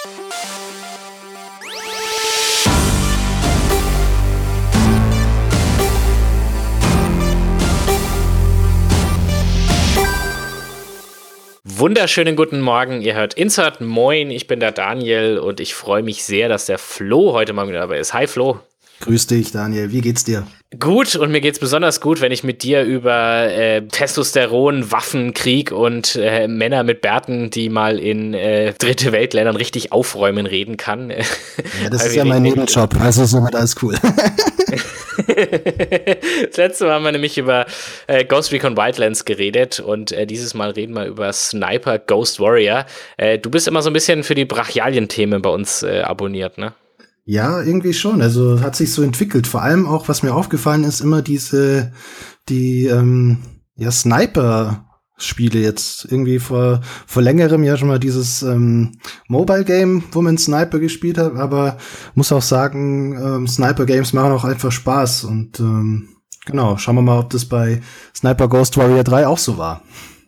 Wunderschönen guten Morgen, ihr hört Insert Moin, ich bin der Daniel und ich freue mich sehr, dass der Flo heute Morgen wieder dabei ist. Hi Flo. Grüß dich, Daniel. Wie geht's dir? Gut, und mir geht's besonders gut, wenn ich mit dir über Testosteron, Waffen, Krieg und Männer mit Bärten, die mal in dritte Weltländern richtig aufräumen, reden kann. Ja, das ist ja mein Nebenjob, also ist somit alles cool. Das letzte Mal haben wir nämlich über Ghost Recon Wildlands geredet und dieses Mal reden wir über Sniper Ghost Warrior. Du bist immer so ein bisschen für die Brachialien-Themen bei uns abonniert, ne? Ja, irgendwie schon. Also hat sich so entwickelt. Vor allem auch, was mir aufgefallen ist, immer die Sniper-Spiele jetzt. Irgendwie vor längerem ja schon mal dieses Mobile-Game, wo man Sniper gespielt hat. Aber muss auch sagen, Sniper-Games machen auch einfach Spaß. Und genau, schauen wir mal, ob das bei Sniper Ghost Warrior 3 auch so war.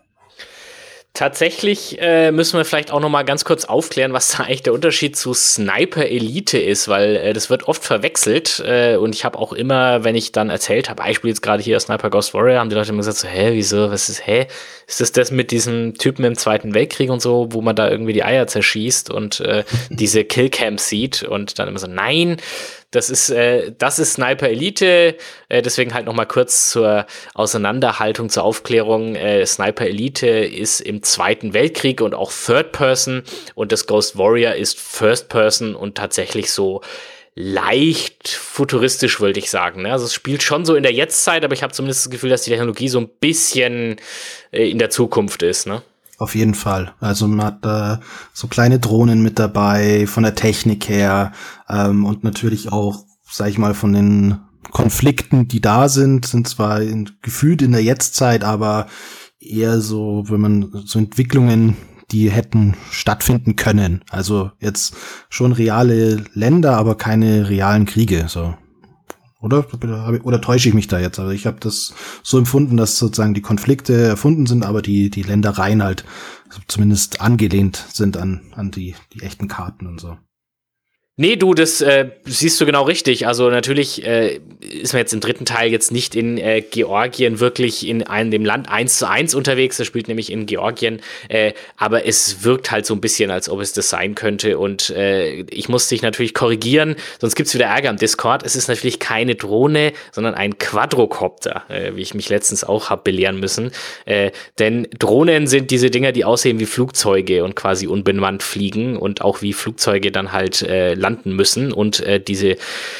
Tatsächlich müssen wir vielleicht auch noch mal ganz kurz aufklären, was da eigentlich der Unterschied zu Sniper Elite ist, weil das wird oft verwechselt und ich habe auch immer, wenn ich dann erzählt habe, ich spiele jetzt gerade hier Sniper Ghost Warrior, haben die Leute immer gesagt so, wieso, ist das mit diesem Typen im Zweiten Weltkrieg und so, wo man da irgendwie die Eier zerschießt und diese Killcams sieht und dann immer so, nein, das ist Sniper Elite, deswegen halt noch mal kurz zur Auseinanderhaltung, zur Aufklärung. Sniper Elite ist im Zweiten Weltkrieg und auch Third Person und das Ghost Warrior ist First Person und tatsächlich so leicht futuristisch, würde ich sagen. Also es spielt schon so in der Jetztzeit, aber ich habe zumindest das Gefühl, dass die Technologie so ein bisschen in der Zukunft ist, ne? Auf jeden Fall. Also man hat so kleine Drohnen mit dabei, von der Technik her und natürlich auch, sag ich mal, von den Konflikten, die da sind zwar gefühlt in der Jetztzeit, aber eher so, wenn man so Entwicklungen, die hätten stattfinden können. Also jetzt schon reale Länder, aber keine realen Kriege, so. Oder täusche ich mich da jetzt? Also ich habe das so empfunden, dass sozusagen die Konflikte erfunden sind, aber die Ländereien halt zumindest angelehnt sind an die echten Karten und so. Nee, du, das siehst du genau richtig. Also natürlich ist man jetzt im dritten Teil jetzt nicht in Georgien wirklich in dem Land 1:1 unterwegs. Das spielt nämlich in Georgien. Aber es wirkt halt so ein bisschen, als ob es das sein könnte. Und ich muss dich natürlich korrigieren, sonst gibt's wieder Ärger im Discord. Es ist natürlich keine Drohne, sondern ein Quadrocopter, wie ich mich letztens auch habe belehren müssen. Denn Drohnen sind diese Dinger, die aussehen wie Flugzeuge und quasi unbemannt fliegen und auch wie Flugzeuge dann halt landen müssen und diese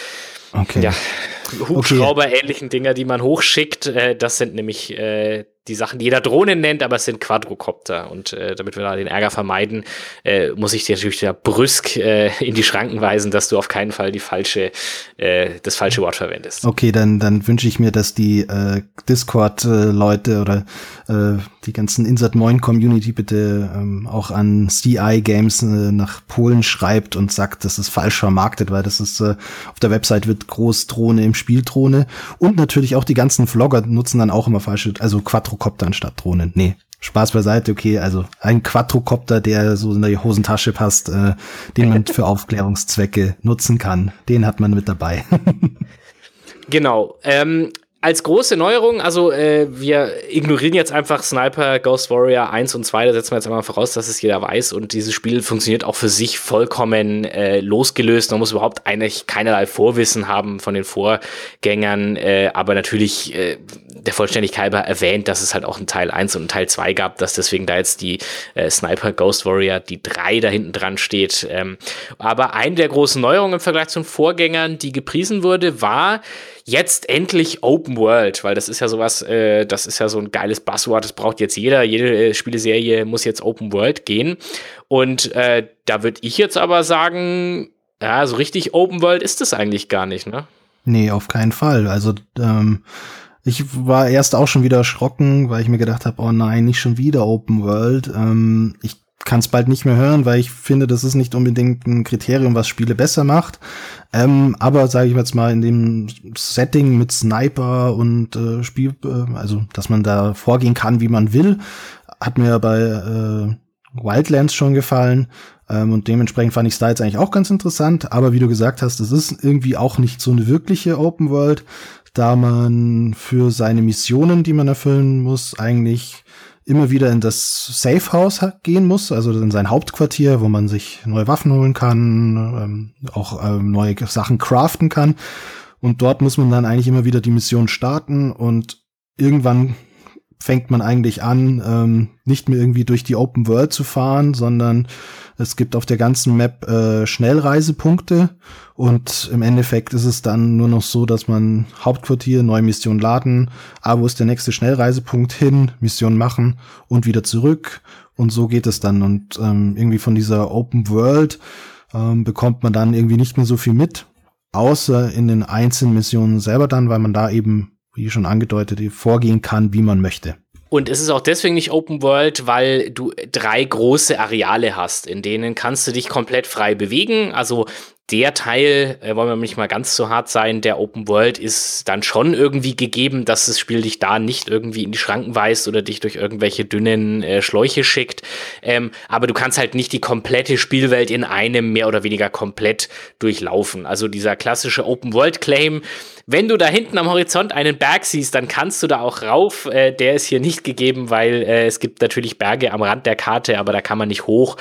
Hubschrauber-ähnlichen Dinger, die man hochschickt, das sind nämlich die Sachen, die jeder Drohnen nennt, aber es sind Quadrocopter und damit wir da den Ärger vermeiden, muss ich dir natürlich da brüsk in die Schranken weisen, dass du auf keinen Fall das falsche Wort verwendest. Okay, dann wünsche ich mir, dass die Discord-Leute oder die ganzen Insert Moin Community bitte auch an CI Games nach Polen schreibt und sagt, das ist falsch vermarktet, weil das ist auf der Website wird Großdrohne im Spiel Drohne und natürlich auch die ganzen Vlogger nutzen dann auch immer falsche, also Quadrocopter anstatt Drohnen. Nee, Spaß beiseite, okay, also ein Quadrocopter, der so in die Hosentasche passt, den man für Aufklärungszwecke nutzen kann, den hat man mit dabei. Genau, als große Neuerung, also wir ignorieren jetzt einfach Sniper Ghost Warrior 1 und 2, da setzen wir jetzt einmal voraus, dass es jeder weiß und dieses Spiel funktioniert auch für sich vollkommen losgelöst, man muss überhaupt eigentlich keinerlei Vorwissen haben von den Vorgängern, aber natürlich der Vollständigkeit halber erwähnt, dass es halt auch einen Teil 1 und einen Teil 2 gab, dass deswegen da jetzt die Sniper Ghost Warrior, die 3 da hinten dran steht. Aber eine der großen Neuerungen im Vergleich zu den Vorgängern, die gepriesen wurde, war jetzt endlich Open World, weil das ist ja sowas, das ist ja so ein geiles Buzzword, das braucht jetzt jede Spieleserie muss jetzt Open World gehen und da würde ich jetzt aber sagen, ja, so richtig Open World ist das eigentlich gar nicht, ne? Nee, auf keinen Fall, also ich war erst auch schon wieder erschrocken, weil ich mir gedacht habe, oh nein, nicht schon wieder Open World. Ich kann es bald nicht mehr hören, weil ich finde, das ist nicht unbedingt ein Kriterium, was Spiele besser macht. Aber sage ich jetzt mal, in dem Setting mit Sniper und also dass man da vorgehen kann, wie man will, hat mir bei Wildlands schon gefallen. Und dementsprechend fand ich es da jetzt eigentlich auch ganz interessant. Aber wie du gesagt hast, es ist irgendwie auch nicht so eine wirkliche Open World, da man für seine Missionen, die man erfüllen muss, eigentlich immer wieder in das Safe House gehen muss, also in sein Hauptquartier, wo man sich neue Waffen holen kann, auch neue Sachen craften kann. Und dort muss man dann eigentlich immer wieder die Mission starten und irgendwann fängt man eigentlich an, nicht mehr irgendwie durch die Open World zu fahren, sondern es gibt auf der ganzen Map Schnellreisepunkte und im Endeffekt ist es dann nur noch so, dass man Hauptquartier, neue Mission laden, wo ist der nächste Schnellreisepunkt hin, Mission machen und wieder zurück und so geht es dann und irgendwie von dieser Open World bekommt man dann irgendwie nicht mehr so viel mit, außer in den einzelnen Missionen selber dann, weil man da eben, wie schon angedeutet, vorgehen kann, wie man möchte. Und es ist auch deswegen nicht Open World, weil du 3 große Areale hast, in denen kannst du dich komplett frei bewegen. Also der Teil, wollen wir nicht mal ganz so hart sein, der Open World ist dann schon irgendwie gegeben, dass das Spiel dich da nicht irgendwie in die Schranken weist oder dich durch irgendwelche dünnen Schläuche schickt. Aber du kannst halt nicht die komplette Spielwelt in einem mehr oder weniger komplett durchlaufen. Also dieser klassische Open World Claim, wenn du da hinten am Horizont einen Berg siehst, dann kannst du da auch rauf. Der ist hier nicht gegeben, weil es gibt natürlich Berge am Rand der Karte, aber da kann man nicht hoch.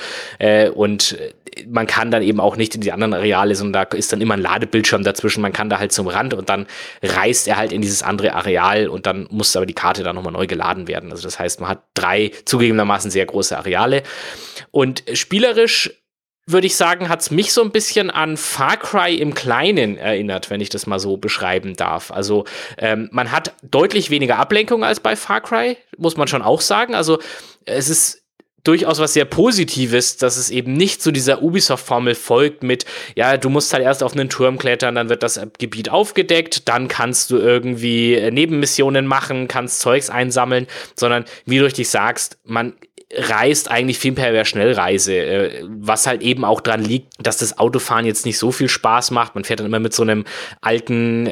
Und man kann dann eben auch nicht in die anderen Areale, sondern da ist dann immer ein Ladebildschirm dazwischen. Man kann da halt zum Rand und dann reist er halt in dieses andere Areal und dann muss aber die Karte dann nochmal neu geladen werden. Also das heißt, man hat 3 zugegebenermaßen sehr große Areale. Und spielerisch würde ich sagen, hat es mich so ein bisschen an Far Cry im Kleinen erinnert, wenn ich das mal so beschreiben darf. Also man hat deutlich weniger Ablenkung als bei Far Cry, muss man schon auch sagen. Also es ist durchaus was sehr Positives, dass es eben nicht zu dieser Ubisoft-Formel folgt mit, ja, du musst halt erst auf einen Turm klettern, dann wird das Gebiet aufgedeckt, dann kannst du irgendwie Nebenmissionen machen, kannst Zeugs einsammeln, sondern wie du richtig sagst, man reist eigentlich viel per Schnellreise, was halt eben auch dran liegt, dass das Autofahren jetzt nicht so viel Spaß macht. Man fährt dann immer mit so einem alten,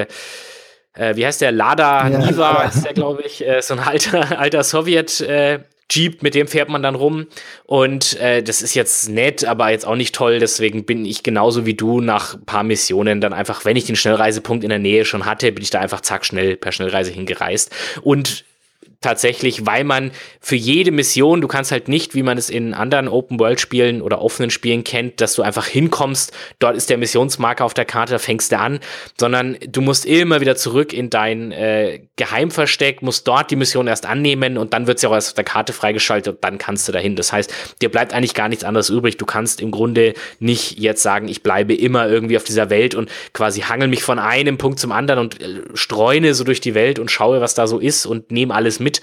wie heißt der, Lada Niva, ist der, glaube ich, so ein alter Sowjet Jeep, mit dem fährt man dann rum und das ist jetzt nett, aber jetzt auch nicht toll, deswegen bin ich genauso wie du nach ein paar Missionen dann einfach, wenn ich den Schnellreisepunkt in der Nähe schon hatte, bin ich da einfach zack schnell per Schnellreise hingereist und tatsächlich, weil man für jede Mission, du kannst halt nicht, wie man es in anderen Open-World-Spielen oder offenen Spielen kennt, dass du einfach hinkommst, dort ist der Missionsmarker auf der Karte, da fängst du an, sondern du musst immer wieder zurück in dein Geheimversteck, musst dort die Mission erst annehmen und dann wird sie auch erst auf der Karte freigeschaltet und dann kannst du dahin. Das heißt, dir bleibt eigentlich gar nichts anderes übrig. Du kannst im Grunde nicht jetzt sagen, ich bleibe immer irgendwie auf dieser Welt und quasi hangel mich von einem Punkt zum anderen und streune so durch die Welt und schaue, was da so ist und nehme alles mit.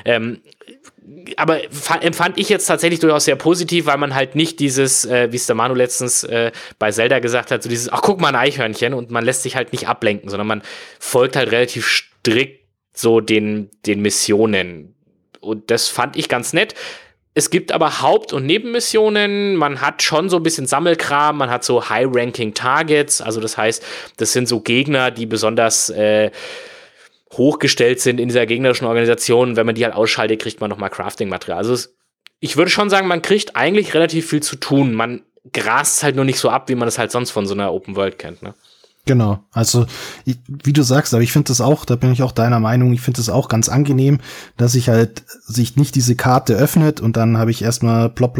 Aber empfand ich jetzt tatsächlich durchaus sehr positiv, weil man halt nicht dieses, wie es der Manu letztens bei Zelda gesagt hat, so dieses, ach guck mal, ein Eichhörnchen und man lässt sich halt nicht ablenken, sondern man folgt halt relativ strikt so den Missionen. Und das fand ich ganz nett. Es gibt aber Haupt- und Nebenmissionen, man hat schon so ein bisschen Sammelkram, man hat so High-Ranking-Targets, also das heißt, das sind so Gegner, die besonders hochgestellt sind in dieser gegnerischen Organisation. Wenn man die halt ausschaltet, kriegt man nochmal Crafting-Material. Also ich würde schon sagen, man kriegt eigentlich relativ viel zu tun. Man grast halt nur nicht so ab, wie man es halt sonst von so einer Open World kennt, ne? Genau, also wie du sagst, aber ich finde das auch, da bin ich auch deiner Meinung, ich finde das auch ganz angenehm, dass sich halt sich nicht diese Karte öffnet und dann habe ich erstmal plopp,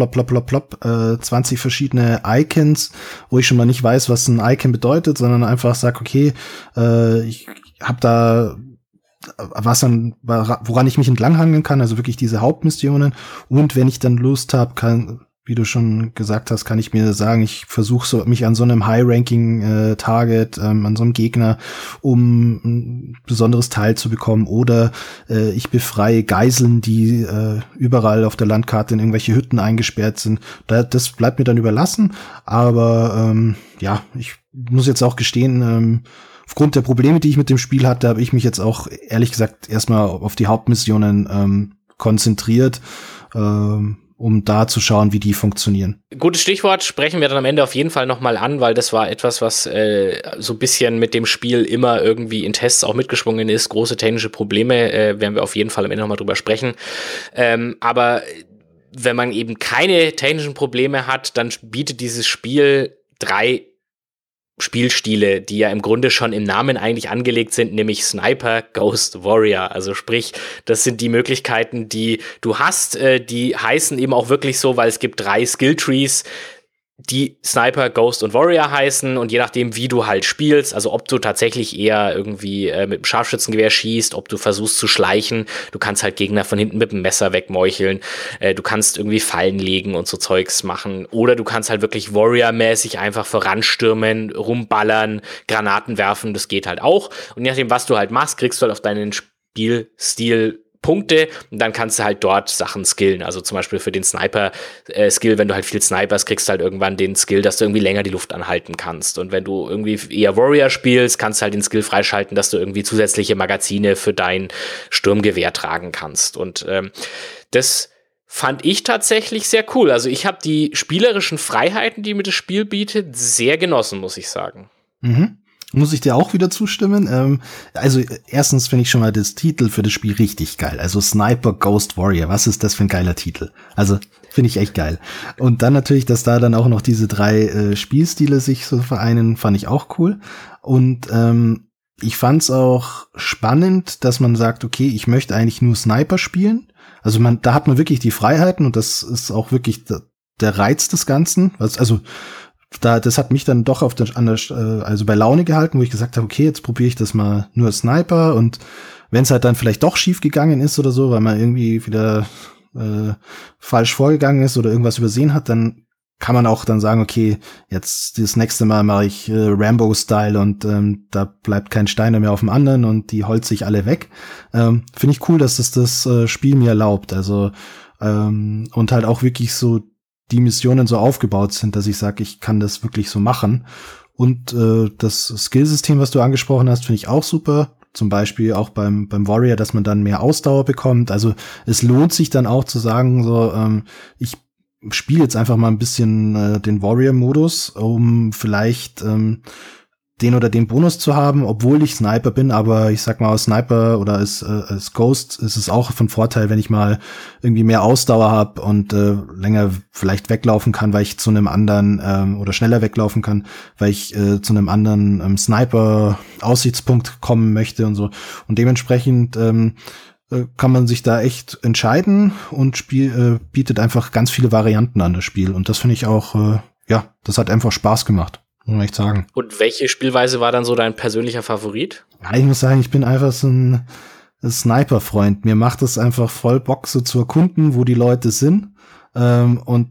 20 verschiedene Icons, wo ich schon mal nicht weiß, was ein Icon bedeutet, sondern einfach sag, okay, ich habe da woran ich mich entlanghangeln kann, also wirklich diese Hauptmissionen. Und wenn ich dann Lust habe, wie du schon gesagt hast, kann ich mir sagen, ich versuche mich an so einem High-Ranking-Target, an so einem Gegner, um ein besonderes Teil zu bekommen. Oder ich befreie Geiseln, die überall auf der Landkarte in irgendwelche Hütten eingesperrt sind. Das bleibt mir dann überlassen. Aber ja, ich muss jetzt auch gestehen, aufgrund der Probleme, die ich mit dem Spiel hatte, habe ich mich jetzt auch, ehrlich gesagt, erstmal auf die Hauptmissionen konzentriert, um da zu schauen, wie die funktionieren. Gutes Stichwort, sprechen wir dann am Ende auf jeden Fall nochmal an, weil das war etwas, was so ein bisschen mit dem Spiel immer irgendwie in Tests auch mitgeschwungen ist. Große technische Probleme, werden wir auf jeden Fall am Ende nochmal drüber sprechen. Aber wenn man eben keine technischen Probleme hat, dann bietet dieses Spiel 3 Spielstile, die ja im Grunde schon im Namen eigentlich angelegt sind, nämlich Sniper, Ghost, Warrior. Also sprich, das sind die Möglichkeiten, die du hast. Die heißen eben auch wirklich so, weil es gibt 3 Skilltrees, die Sniper, Ghost und Warrior heißen, und je nachdem, wie du halt spielst, also ob du tatsächlich eher irgendwie mit dem Scharfschützengewehr schießt, ob du versuchst zu schleichen, du kannst halt Gegner von hinten mit dem Messer wegmeucheln, du kannst irgendwie Fallen legen und so Zeugs machen, oder du kannst halt wirklich Warrior-mäßig einfach voranstürmen, rumballern, Granaten werfen, das geht halt auch, und je nachdem, was du halt machst, kriegst du halt auf deinen Spielstil Punkte, und dann kannst du halt dort Sachen skillen. Also zum Beispiel für den Sniper-Skill, wenn du halt viel snipers, kriegst du halt irgendwann den Skill, dass du irgendwie länger die Luft anhalten kannst. Und wenn du irgendwie eher Warrior spielst, kannst du halt den Skill freischalten, dass du irgendwie zusätzliche Magazine für dein Sturmgewehr tragen kannst. Und das fand ich tatsächlich sehr cool. Also ich habe die spielerischen Freiheiten, die mir das Spiel bietet, sehr genossen, muss ich sagen. Mhm. Muss ich dir auch wieder zustimmen. Also erstens finde ich schon mal das Titel für das Spiel richtig geil. Also Sniper Ghost Warrior, was ist das für ein geiler Titel? Also finde ich echt geil. Und dann natürlich, dass da dann auch noch diese 3 Spielstile sich so vereinen, fand ich auch cool. Und ich fand es auch spannend, dass man sagt, okay, ich möchte eigentlich nur Sniper spielen. Also da hat man wirklich die Freiheiten, und das ist auch wirklich der Reiz des Ganzen. Also das hat mich dann doch also bei Laune gehalten, wo ich gesagt habe, okay, jetzt probiere ich das mal nur Sniper, und wenn es halt dann vielleicht doch schief gegangen ist oder so, weil man irgendwie wieder falsch vorgegangen ist oder irgendwas übersehen hat, dann kann man auch dann sagen, okay, jetzt das nächste Mal mache ich Rambo-Style, und da bleibt kein Stein mehr auf dem anderen und die holzt sich alle weg. Finde ich cool, dass das Spiel mir erlaubt. Also und halt auch wirklich so die Missionen so aufgebaut sind, dass ich sage, ich kann das wirklich so machen. Und das Skillsystem, was du angesprochen hast, finde ich auch super. Zum Beispiel auch beim Warrior, dass man dann mehr Ausdauer bekommt. Also es lohnt sich dann auch zu sagen, so ich spiele jetzt einfach mal ein bisschen den Warrior-Modus, um vielleicht den oder den Bonus zu haben, obwohl ich Sniper bin, aber ich sag mal, als Sniper oder als Ghost ist es auch von Vorteil, wenn ich mal irgendwie mehr Ausdauer habe und länger vielleicht weglaufen kann, weil ich zu einem anderen oder schneller weglaufen kann, weil ich zu einem anderen Sniper-Aussichtspunkt kommen möchte und so. Und dementsprechend kann man sich da echt entscheiden, und bietet einfach ganz viele Varianten an das Spiel. Und das finde ich auch, das hat einfach Spaß gemacht. Muss man echt sagen. Und welche Spielweise war dann so dein persönlicher Favorit? Ja, ich muss sagen, ich bin einfach so ein Sniper-Freund. Mir macht es einfach voll Bock, so zu erkunden, wo die Leute sind, und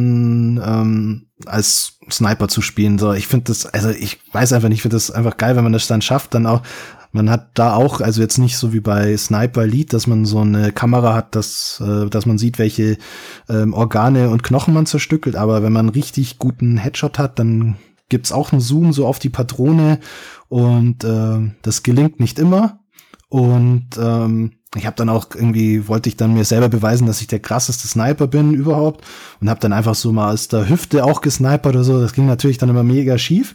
dann als Sniper zu spielen. So, ich finde das, also ich weiß einfach nicht, ich finde das einfach geil, wenn man das dann schafft, dann auch. Man hat da auch, also jetzt nicht so wie bei Sniper Elite, dass man so eine Kamera hat, dass man sieht, welche Organe und Knochen man zerstückelt, aber wenn man einen richtig guten Headshot hat, dann gibt's auch einen Zoom so auf die Patrone, und das gelingt nicht immer. Und ich habe dann auch wollte ich dann mir selber beweisen, dass ich der krasseste Sniper bin überhaupt, und habe dann einfach so mal aus der Hüfte auch gesnipert oder so. Das ging natürlich dann immer mega schief.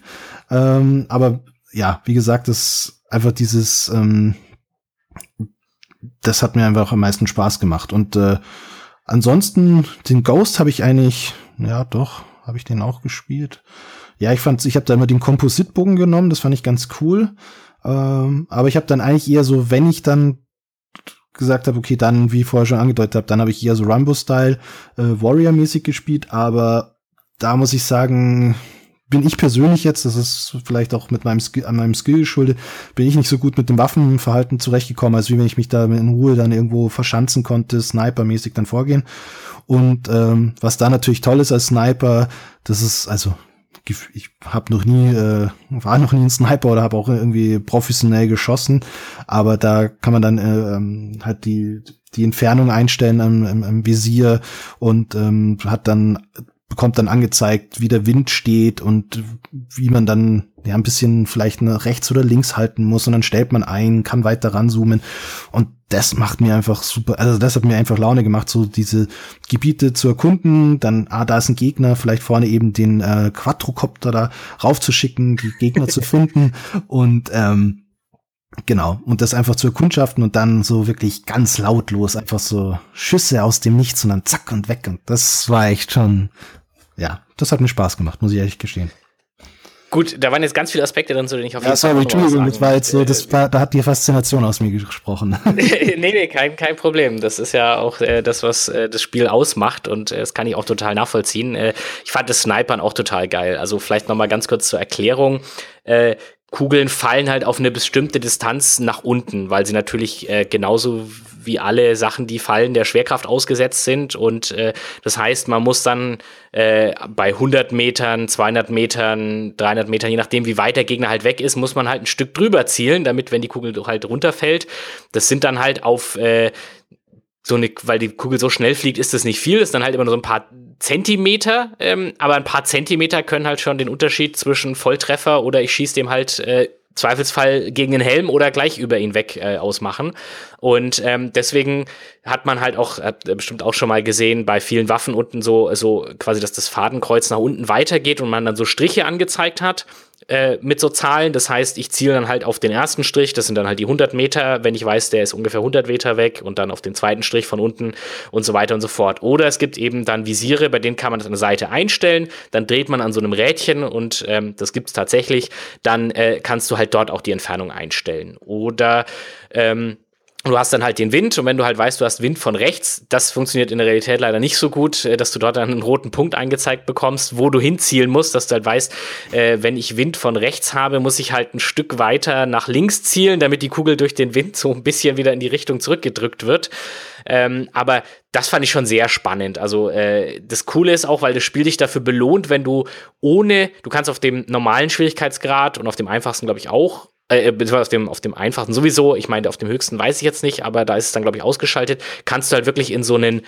Aber ja, wie gesagt, das einfach dieses, das hat mir einfach am meisten Spaß gemacht. Und ansonsten, den Ghost habe ich eigentlich, ja doch, habe ich den auch gespielt. Ja, ich habe da immer den Kompositbogen genommen, das fand ich ganz cool. Aber ich habe dann eigentlich eher so, wenn ich dann gesagt habe, okay, dann, wie ich vorher schon angedeutet habe, dann habe ich eher so Rambo-Style, Warrior-mäßig gespielt. Aber da muss ich sagen, bin ich persönlich jetzt, das ist vielleicht auch mit an meinem Skill geschuldet, bin ich nicht so gut mit dem Waffenverhalten zurechtgekommen, als wie wenn ich mich da in Ruhe dann irgendwo verschanzen konnte, snipermäßig dann vorgehen. Und was da natürlich toll ist als Sniper, das ist, also ich war noch nie ein Sniper oder habe auch irgendwie professionell geschossen, aber da kann man dann halt die Entfernung einstellen im Visier, und bekommt dann angezeigt, wie der Wind steht und wie man dann ja ein bisschen vielleicht nach rechts oder links halten muss, und dann stellt man ein, kann weiter ranzoomen, und das macht mir einfach super, also das hat mir einfach Laune gemacht, so diese Gebiete zu erkunden, dann, da ist ein Gegner, vielleicht vorne eben den Quadrocopter da raufzuschicken, die Gegner zu finden, und Genau, und das einfach zu erkundschaften und dann so wirklich ganz lautlos einfach so Schüsse aus dem Nichts und dann zack und weg. Und das war echt schon, ja, das hat mir Spaß gemacht, muss ich ehrlich gestehen. Gut, da waren jetzt ganz viele Aspekte drin, zu denen ich auf jeden Fall Entschuldigung, das war jetzt so, da hat die Faszination aus mir gesprochen. Nee, kein Problem. Das ist ja auch das, was das Spiel ausmacht und das kann ich auch total nachvollziehen. Ich fand das Snipern auch total geil. Also vielleicht noch mal ganz kurz zur Erklärung. Kugeln fallen halt auf eine bestimmte Distanz nach unten, weil sie natürlich genauso wie alle Sachen, die fallen, der Schwerkraft ausgesetzt sind. Und das heißt, man muss dann bei 100 Metern, 200 Metern, 300 Metern, je nachdem, wie weit der Gegner halt weg ist, muss man halt ein Stück drüber zielen, damit, wenn die Kugel halt runterfällt, das sind dann halt auf weil die Kugel so schnell fliegt, ist das nicht viel, das ist dann halt immer nur so ein paar Zentimeter, aber ein paar Zentimeter können halt schon den Unterschied zwischen Volltreffer oder ich schieße dem halt Zweifelsfall gegen den Helm oder gleich über ihn weg ausmachen. Und deswegen hat man halt auch, hat bestimmt auch schon mal gesehen, bei vielen Waffen unten so quasi, dass das Fadenkreuz nach unten weitergeht und man dann so Striche angezeigt hat mit so Zahlen. Das heißt, ich ziele dann halt auf den ersten Strich, das sind dann halt die 100 Meter, wenn ich weiß, der ist ungefähr 100 Meter weg und dann auf den zweiten Strich von unten und so weiter und so fort. Oder es gibt eben dann Visiere, bei denen kann man das an der Seite einstellen, dann dreht man an so einem Rädchen und das gibt's tatsächlich, dann kannst du halt dort auch die Entfernung einstellen. Oder du hast dann halt den Wind und wenn du halt weißt, du hast Wind von rechts, das funktioniert in der Realität leider nicht so gut, dass du dort dann einen roten Punkt angezeigt bekommst, wo du hinzielen musst, dass du halt weißt, wenn ich Wind von rechts habe, muss ich halt ein Stück weiter nach links zielen, damit die Kugel durch den Wind so ein bisschen wieder in die Richtung zurückgedrückt wird. Aber das fand ich schon sehr spannend. Also das Coole ist auch, weil das Spiel dich dafür belohnt, wenn du du kannst auf dem normalen Schwierigkeitsgrad und auf dem einfachsten, glaube ich, auch, auf dem einfachen sowieso, ich meine, auf dem höchsten weiß ich jetzt nicht, aber da ist es dann, glaube ich, ausgeschaltet, kannst du halt wirklich in so einen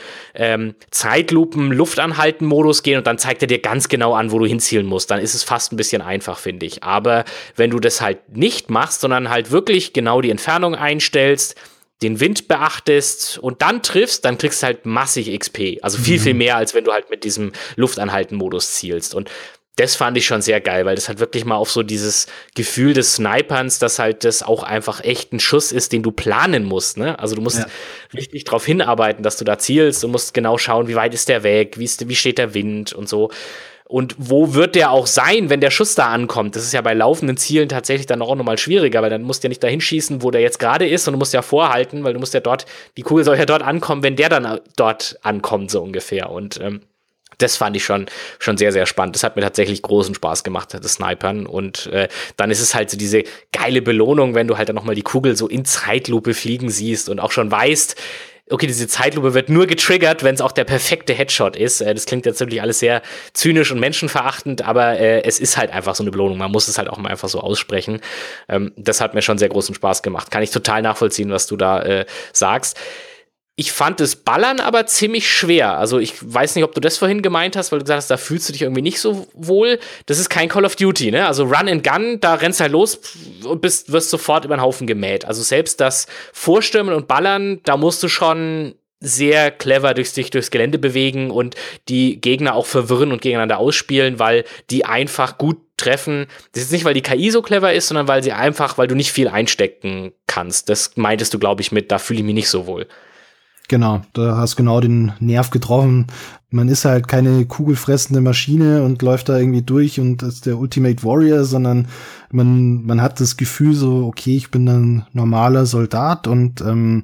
Zeitlupen-Luftanhalten-Modus gehen und dann zeigt er dir ganz genau an, wo du hinzielen musst. Dann ist es fast ein bisschen einfach, finde ich. Aber wenn du das halt nicht machst, sondern halt wirklich genau die Entfernung einstellst, den Wind beachtest und dann triffst, dann kriegst du halt massig XP. Also viel mehr, als wenn du halt mit diesem Luftanhalten-Modus zielst. Und das fand ich schon sehr geil, weil das halt wirklich mal auf so dieses Gefühl des Sniperns, dass halt das auch einfach echt ein Schuss ist, den du planen musst, ne? Also du musst richtig drauf hinarbeiten, dass du da zielst. Du musst genau schauen, wie weit ist der weg, wie steht der Wind und so. Und wo wird der auch sein, wenn der Schuss da ankommt? Das ist ja bei laufenden Zielen tatsächlich dann auch nochmal schwieriger, weil dann musst du ja nicht dahin schießen, wo der jetzt gerade ist, und du musst ja vorhalten, weil du musst ja die Kugel soll ja dort ankommen, wenn der dann dort ankommt, so ungefähr. Und das fand ich schon sehr, sehr spannend. Das hat mir tatsächlich großen Spaß gemacht, das Snipern. Und dann ist es halt so diese geile Belohnung, wenn du halt dann nochmal die Kugel so in Zeitlupe fliegen siehst und auch schon weißt, okay, diese Zeitlupe wird nur getriggert, wenn es auch der perfekte Headshot ist. Das klingt jetzt natürlich alles sehr zynisch und menschenverachtend, aber es ist halt einfach so eine Belohnung. Man muss es halt auch mal einfach so aussprechen. Das hat mir schon sehr großen Spaß gemacht. Kann ich total nachvollziehen, was du da sagst. Ich fand das Ballern aber ziemlich schwer. Also ich weiß nicht, ob du das vorhin gemeint hast, weil du gesagt hast, da fühlst du dich irgendwie nicht so wohl. Das ist kein Call of Duty, ne? Also Run and Gun, da rennst du halt los und wirst sofort über den Haufen gemäht. Also selbst das Vorstürmen und Ballern, da musst du schon sehr clever dich durchs Gelände bewegen und die Gegner auch verwirren und gegeneinander ausspielen, weil die einfach gut treffen. Das ist nicht, weil die KI so clever ist, sondern weil du nicht viel einstecken kannst. Das meintest du, glaube ich, da fühle ich mich nicht so wohl. Genau, da hast genau den Nerv getroffen. Man ist halt keine kugelfressende Maschine und läuft da irgendwie durch und ist der Ultimate Warrior, sondern man hat das Gefühl so, okay, ich bin ein normaler Soldat und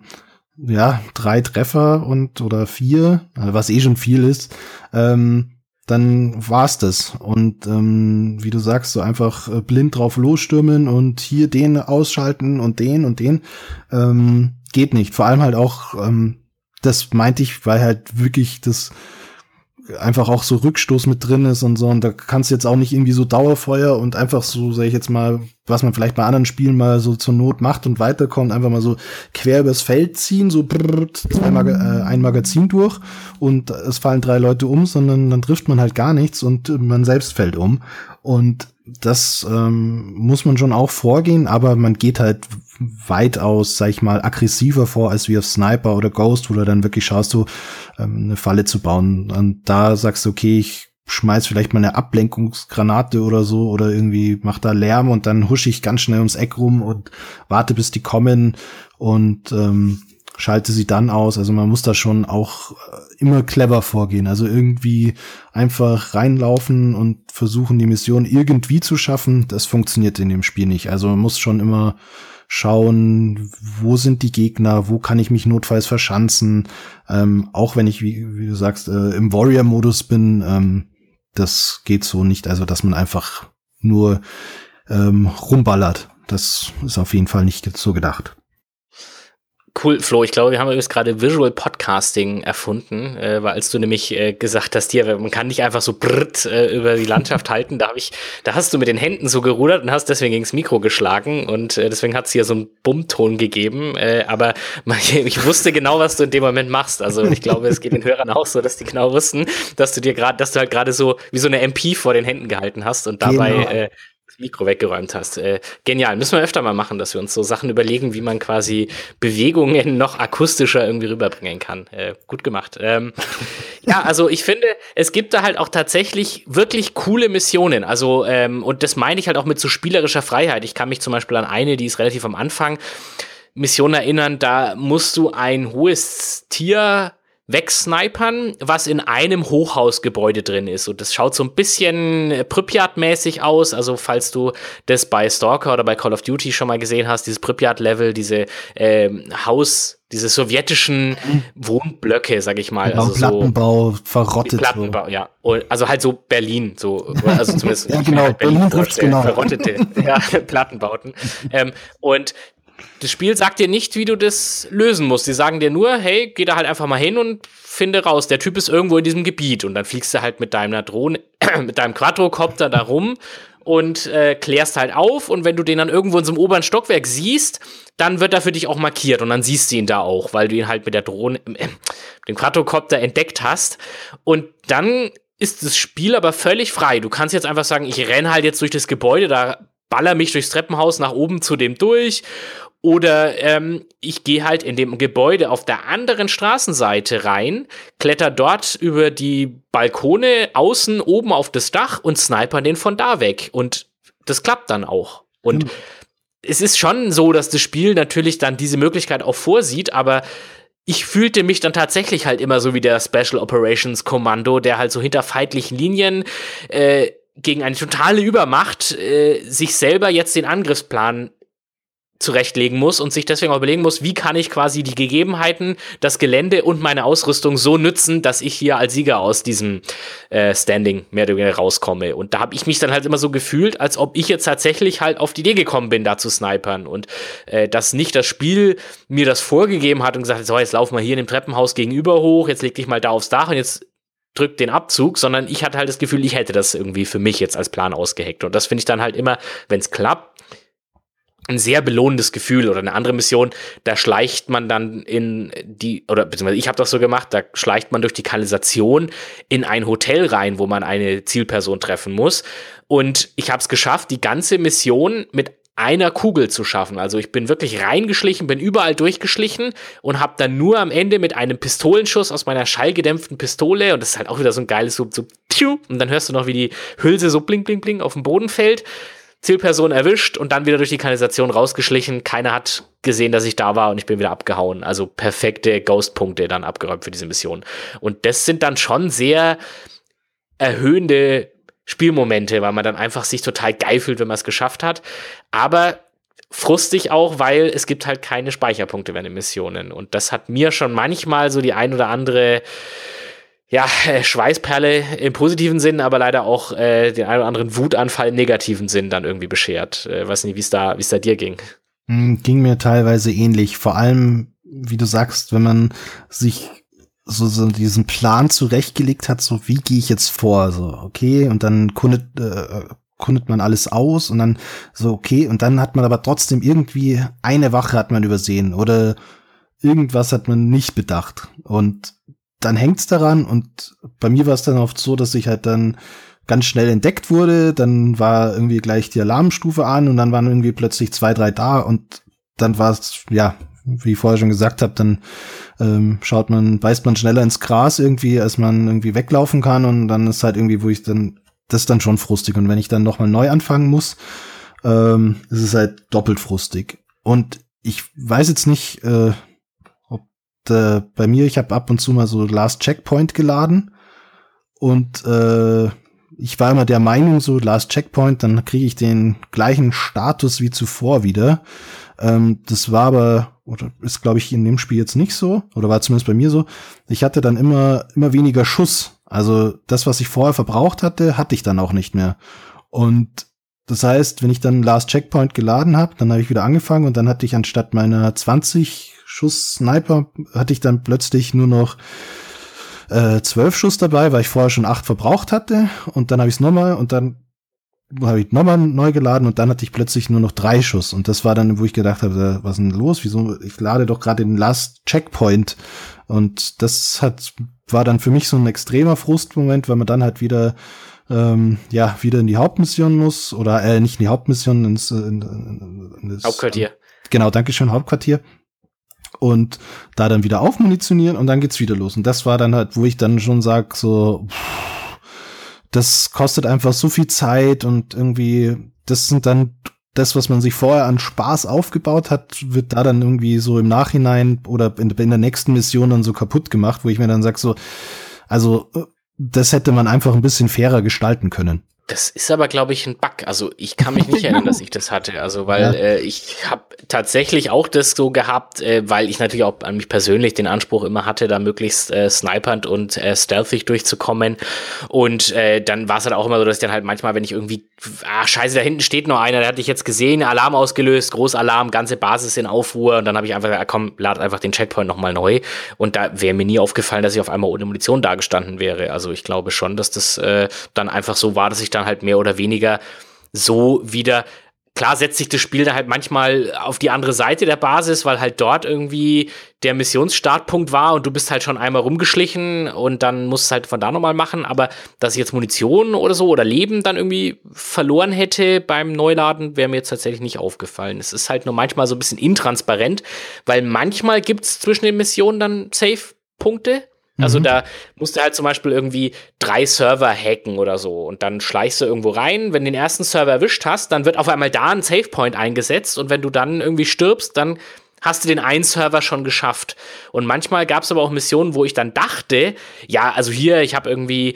3 Treffer oder 4, was schon viel ist, dann war's das. Und wie du sagst, so einfach blind drauf losstürmen und hier den ausschalten und den geht nicht. Vor allem halt auch das meinte ich, weil halt wirklich das einfach auch so Rückstoß mit drin ist und so. Und da kannst du jetzt auch nicht irgendwie so Dauerfeuer und einfach so, sag ich jetzt mal, was man vielleicht bei anderen Spielen mal so zur Not macht und weiterkommt, einfach mal so quer übers Feld ziehen, so ein Magazin durch und es fallen 3 Leute um, sondern dann trifft man halt gar nichts und man selbst fällt um. Und das muss man schon auch vorgehen, aber man geht halt weitaus, sag ich mal, aggressiver vor, als wie auf Sniper oder Ghost, wo du dann wirklich schaust, eine Falle zu bauen. Und da sagst du, okay, ich schmeiß vielleicht mal eine Ablenkungsgranate oder so oder irgendwie mach da Lärm und dann husche ich ganz schnell ums Eck rum und warte, bis die kommen und schalte sie dann aus. Also man muss da schon auch immer clever vorgehen. Also irgendwie einfach reinlaufen und versuchen, die Mission irgendwie zu schaffen. Das funktioniert in dem Spiel nicht. Also man muss schon immer schauen, wo sind die Gegner, wo kann ich mich notfalls verschanzen. Auch wenn ich, wie du sagst, im Warrior-Modus bin, das geht so nicht. Also dass man einfach nur rumballert. Das ist auf jeden Fall nicht so gedacht. Cool, Flo, ich glaube, wir haben übrigens gerade Visual Podcasting erfunden, weil als du nämlich gesagt hast, hier, man kann nicht einfach so über die Landschaft halten, da hast du mit den Händen so gerudert und hast deswegen gegens Mikro geschlagen und deswegen hat es hier so einen Bummton gegeben, aber ich wusste genau, was du in dem Moment machst, also ich glaube, es geht den Hörern auch so, dass die genau wussten, dass du halt gerade so wie so eine MP vor den Händen gehalten hast und dabei Mikro weggeräumt hast. Genial. Müssen wir öfter mal machen, dass wir uns so Sachen überlegen, wie man quasi Bewegungen noch akustischer irgendwie rüberbringen kann. Gut gemacht. Ja, also ich finde, es gibt da halt auch tatsächlich wirklich coole Missionen. Also, und das meine ich halt auch mit so spielerischer Freiheit. Ich kann mich zum Beispiel an eine, die ist relativ am Anfang, Mission erinnern, da musst du ein hohes Tier wegsnipern, was in einem Hochhausgebäude drin ist. Und das schaut so ein bisschen Pripyat-mäßig aus. Also falls du das bei Stalker oder bei Call of Duty schon mal gesehen hast, dieses Pripyat-Level, diese diese sowjetischen Wohnblöcke, sag ich mal. Genau, also Plattenbau, verrottet. Plattenbau, so. Ja. Also halt so Berlin, so, also zumindest ja, genau, halt Berlin trifft's genau. Verrottete Plattenbauten. Und das Spiel sagt dir nicht, wie du das lösen musst. Die sagen dir nur, hey, geh da halt einfach mal hin und finde raus. Der Typ ist irgendwo in diesem Gebiet. Und dann fliegst du halt mit deiner Drohne, mit deinem Quadrocopter da rum und klärst halt auf. Und wenn du den dann irgendwo in so einem oberen Stockwerk siehst, dann wird er für dich auch markiert. Und dann siehst du ihn da auch, weil du ihn halt mit der Drohne, dem Quadrocopter entdeckt hast. Und dann ist das Spiel aber völlig frei. Du kannst jetzt einfach sagen, ich renne halt jetzt durch das Gebäude, da baller mich durchs Treppenhaus nach oben zu dem durch. Oder ich gehe halt in dem Gebäude auf der anderen Straßenseite rein, kletter dort über die Balkone außen oben auf das Dach und sniper den von da weg. Und das klappt dann auch. Und es ist schon so, dass das Spiel natürlich dann diese Möglichkeit auch vorsieht, aber ich fühlte mich dann tatsächlich halt immer so wie der Special Operations Kommando, der halt so hinter feindlichen Linien gegen eine totale Übermacht sich selber jetzt den Angriffsplan zurechtlegen muss und sich deswegen auch überlegen muss, wie kann ich quasi die Gegebenheiten, das Gelände und meine Ausrüstung so nützen, dass ich hier als Sieger aus diesem Standing mehr oder weniger rauskomme. Und da habe ich mich dann halt immer so gefühlt, als ob ich jetzt tatsächlich halt auf die Idee gekommen bin, da zu snipern. Und dass nicht das Spiel mir das vorgegeben hat und gesagt hat, so, jetzt lauf mal hier in dem Treppenhaus gegenüber hoch, jetzt leg dich mal da aufs Dach und jetzt drück den Abzug, sondern ich hatte halt das Gefühl, ich hätte das irgendwie für mich jetzt als Plan ausgeheckt. Und das finde ich dann halt immer, wenn es klappt, ein sehr belohnendes Gefühl. Oder eine andere Mission, da schleicht man dann beziehungsweise ich habe das so gemacht, da schleicht man durch die Kanalisation in ein Hotel rein, wo man eine Zielperson treffen muss. Und ich habe es geschafft, die ganze Mission mit einer Kugel zu schaffen. Also ich bin wirklich reingeschlichen, bin überall durchgeschlichen und habe dann nur am Ende mit einem Pistolenschuss aus meiner schallgedämpften Pistole, und das ist halt auch wieder so ein geiles so und dann hörst du noch, wie die Hülse so bling, bling, bling auf den Boden fällt, Zielperson erwischt und dann wieder durch die Kanalisation rausgeschlichen. Keiner hat gesehen, dass ich da war und ich bin wieder abgehauen. Also perfekte Ghost-Punkte dann abgeräumt für diese Mission. Und das sind dann schon sehr erhöhende Spielmomente, weil man dann einfach sich total geil fühlt, wenn man es geschafft hat. Aber frustig auch, weil es gibt halt keine Speicherpunkte während den Missionen. Und das hat mir schon manchmal so die ein oder andere Schweißperle im positiven Sinn, aber leider auch den einen oder anderen Wutanfall im negativen Sinn dann irgendwie beschert. Weiß nicht, wie es da dir ging. Ging mir teilweise ähnlich. Vor allem, wie du sagst, wenn man sich so diesen Plan zurechtgelegt hat, so wie gehe ich jetzt vor, so okay, und dann kundet man alles aus und dann so okay, und dann hat man aber trotzdem irgendwie eine Wache hat man übersehen oder irgendwas hat man nicht bedacht und dann hängt's daran. Und bei mir war es dann oft so, dass ich halt dann ganz schnell entdeckt wurde, dann war irgendwie gleich die Alarmstufe an und dann waren irgendwie plötzlich 2, 3 da und dann war es, ja, wie ich vorher schon gesagt habe, dann beißt man schneller ins Gras irgendwie, als man irgendwie weglaufen kann und dann ist halt irgendwie, das ist dann schon frustig und wenn ich dann nochmal neu anfangen muss, ist es halt doppelt frustig. Und ich weiß jetzt nicht, ob bei mir, ich habe ab und zu mal so Last Checkpoint geladen und ich war immer der Meinung, so Last Checkpoint, dann kriege ich den gleichen Status wie zuvor wieder. Das war aber, oder ist glaube ich in dem Spiel jetzt nicht so, oder war zumindest bei mir so. Ich hatte dann immer weniger Schuss. Also das, was ich vorher verbraucht hatte, hatte ich dann auch nicht mehr. Und das heißt, wenn ich dann Last Checkpoint geladen habe, dann habe ich wieder angefangen und dann hatte ich anstatt meiner 20 Schuss Sniper, hatte ich dann plötzlich nur noch 12 Schuss dabei, weil ich vorher schon 8 verbraucht hatte und dann habe ich es nochmal und dann habe ich nochmal neu geladen und dann hatte ich plötzlich nur noch 3 Schuss und das war dann, wo ich gedacht habe, was ist denn los? Wieso? Ich lade doch gerade den Last Checkpoint und das war dann für mich so ein extremer Frustmoment, weil man dann halt wieder wieder in die Hauptmission muss oder nicht in die Hauptmission, ins Hauptquartier. Genau, Dankeschön, Hauptquartier. Und da dann wieder aufmunitionieren und dann geht's wieder los. Und das war dann halt, wo ich dann schon sag, so, das kostet einfach so viel Zeit und irgendwie, das sind dann das, was man sich vorher an Spaß aufgebaut hat, wird da dann irgendwie so im Nachhinein oder in der nächsten Mission dann so kaputt gemacht, wo ich mir dann sag, so, also, das hätte man einfach ein bisschen fairer gestalten können. Das ist aber, glaube ich, ein Bug. Also ich kann mich nicht erinnern, dass ich das hatte. Also weil ich habe tatsächlich auch das so gehabt, weil ich natürlich auch an mich persönlich den Anspruch immer hatte, da möglichst snipernd und stealthig durchzukommen. Und dann war es halt auch immer so, dass ich dann halt manchmal, wenn ich irgendwie, scheiße, da hinten steht noch einer, der hatte ich jetzt gesehen, Alarm ausgelöst, Großalarm, ganze Basis in Aufruhr. Und dann habe ich einfach gesagt, komm, lad einfach den Checkpoint nochmal neu. Und da wäre mir nie aufgefallen, dass ich auf einmal ohne Munition dagestanden wäre. Also ich glaube schon, dass das dann einfach so war, dass ich dann halt mehr oder weniger so wieder, klar setzt sich das Spiel dann halt manchmal auf die andere Seite der Basis, weil halt dort irgendwie der Missionsstartpunkt war und du bist halt schon einmal rumgeschlichen und dann musst du es halt von da nochmal machen, aber dass ich jetzt Munition oder so oder Leben dann irgendwie verloren hätte beim Neuladen, wäre mir jetzt tatsächlich nicht aufgefallen. Es ist halt nur manchmal so ein bisschen intransparent, weil manchmal gibt es zwischen den Missionen dann Save-Punkte. Also da musst du halt zum Beispiel irgendwie 3 Server hacken oder so und dann schleichst du irgendwo rein. Wenn du den ersten Server erwischt hast, dann wird auf einmal da ein Savepoint eingesetzt und wenn du dann irgendwie stirbst, dann hast du den einen Server schon geschafft. Und manchmal gab es aber auch Missionen, wo ich dann dachte, ja, also hier, ich habe irgendwie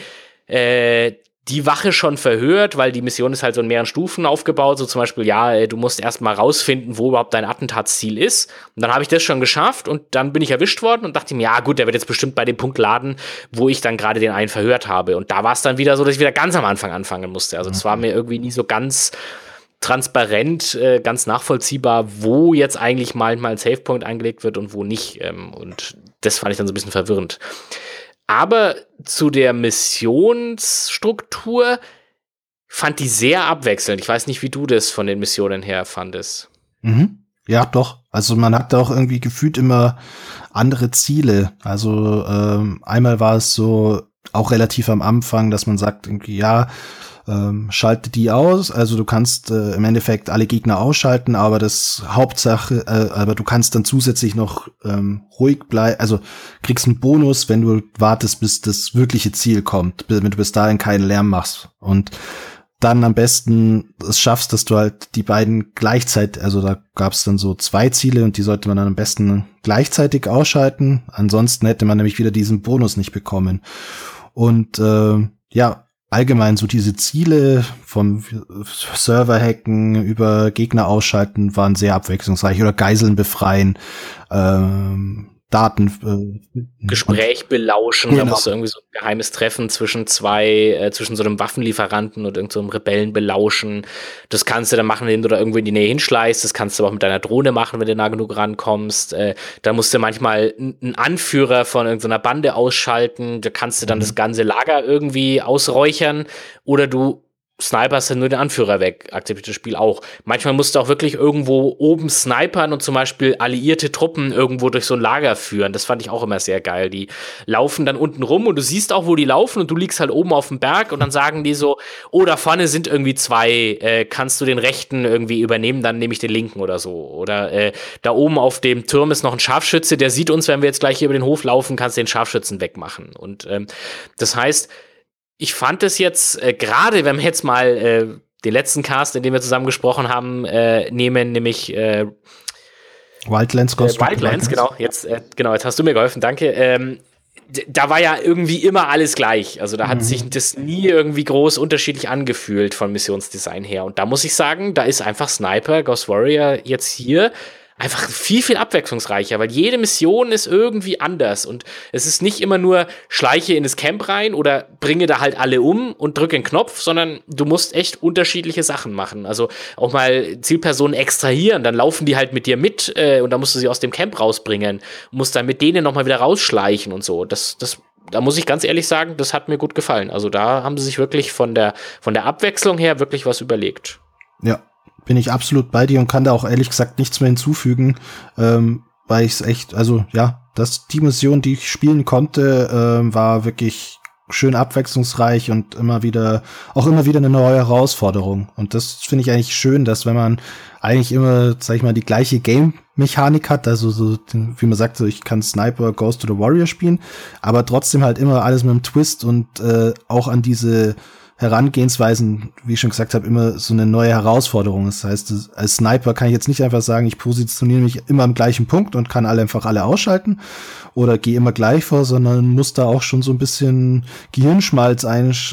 die Wache schon verhört, weil die Mission ist halt so in mehreren Stufen aufgebaut, so zum Beispiel, ja, du musst erst mal rausfinden, wo überhaupt dein Attentatsziel ist. Und dann habe ich das schon geschafft und dann bin ich erwischt worden und dachte mir, ja gut, der wird jetzt bestimmt bei dem Punkt laden, wo ich dann gerade den einen verhört habe. Und da war es dann wieder so, dass ich wieder ganz am Anfang anfangen musste. Also das war mir irgendwie nie so ganz transparent, ganz nachvollziehbar, wo jetzt eigentlich mal ein Savepoint eingelegt wird und wo nicht. Und das fand ich dann so ein bisschen verwirrend. Aber zu der Missionsstruktur fand die sehr abwechselnd. Ich weiß nicht, wie du das von den Missionen her fandest. Mhm. Ja, doch. Also man hat da auch irgendwie gefühlt immer andere Ziele. Also einmal war es so auch relativ am Anfang, dass man sagt, irgendwie, ja, schalte die aus. Also du kannst im Endeffekt alle Gegner ausschalten, aber aber du kannst dann zusätzlich noch ruhig bleiben. Also kriegst einen Bonus, wenn du wartest, bis das wirkliche Ziel kommt, wenn du bis dahin keinen Lärm machst. Und dann am besten es schaffst, dass du halt die beiden gleichzeitig, also da gab es dann so 2 Ziele und die sollte man dann am besten gleichzeitig ausschalten. Ansonsten hätte man nämlich wieder diesen Bonus nicht bekommen. Und allgemein so diese Ziele vom Server-Hacken über Gegner ausschalten waren sehr abwechslungsreich oder Geiseln befreien, Daten Gespräch belauschen, genau. Da musst du irgendwie so ein geheimes Treffen zwischen so einem Waffenlieferanten und irgend so einem Rebellen belauschen. Das kannst du dann machen, indem du da irgendwo in die Nähe hinschleichst. Das kannst du aber auch mit deiner Drohne machen, wenn du nah genug rankommst. Da musst du manchmal einen Anführer von irgendeiner Bande ausschalten. Da kannst du dann das ganze Lager irgendwie ausräuchern. Oder du Snipers sind nur den Anführer weg, akzeptiert das Spiel auch. Manchmal musst du auch wirklich irgendwo oben snipern und zum Beispiel alliierte Truppen irgendwo durch so ein Lager führen. Das fand ich auch immer sehr geil. Die laufen dann unten rum und du siehst auch, wo die laufen und du liegst halt oben auf dem Berg und dann sagen die so, oh, da vorne sind irgendwie zwei, kannst du den rechten irgendwie übernehmen, dann nehme ich den linken oder so. Oder da oben auf dem Turm ist noch ein Scharfschütze, der sieht uns, wenn wir jetzt gleich hier über den Hof laufen, kannst den Scharfschützen wegmachen. Und das heißt, ich fand es jetzt, gerade wenn wir jetzt mal den letzten Cast, in dem wir zusammen gesprochen haben, nehmen, nämlich Wildlands, Wildlands, genau. Jetzt hast du mir geholfen, danke. Da war ja irgendwie immer alles gleich. Also da hat sich das nie irgendwie groß unterschiedlich angefühlt von Missionsdesign her. Und da muss ich sagen, da ist einfach Sniper, Ghost Warrior jetzt hier einfach viel, viel abwechslungsreicher, weil jede Mission ist irgendwie anders und es ist nicht immer nur schleiche in das Camp rein oder bringe da halt alle um und drücke einen Knopf, sondern du musst echt unterschiedliche Sachen machen. Also auch mal Zielpersonen extrahieren, dann laufen die halt mit dir mit und dann musst du sie aus dem Camp rausbringen, musst dann mit denen nochmal wieder rausschleichen und so. Da muss ich ganz ehrlich sagen, das hat mir gut gefallen. Also da haben sie sich wirklich von der Abwechslung her wirklich was überlegt. Ja. Bin ich absolut bei dir und kann da auch ehrlich gesagt nichts mehr hinzufügen, weil ich es echt, also ja, die Mission, die ich spielen konnte, war wirklich schön abwechslungsreich und immer wieder eine neue Herausforderung. Und das finde ich eigentlich schön, dass wenn man eigentlich immer, sag ich mal, die gleiche Game-Mechanik hat, also so, wie man sagt, so ich kann Sniper, Ghost oder Warrior spielen, aber trotzdem halt immer alles mit einem Twist und auch an diese Herangehensweisen, wie ich schon gesagt habe, immer so eine neue Herausforderung. Das heißt, als Sniper kann ich jetzt nicht einfach sagen, ich positioniere mich immer am gleichen Punkt und kann einfach alle ausschalten oder gehe immer gleich vor, sondern muss da auch schon so ein bisschen Gehirnschmalz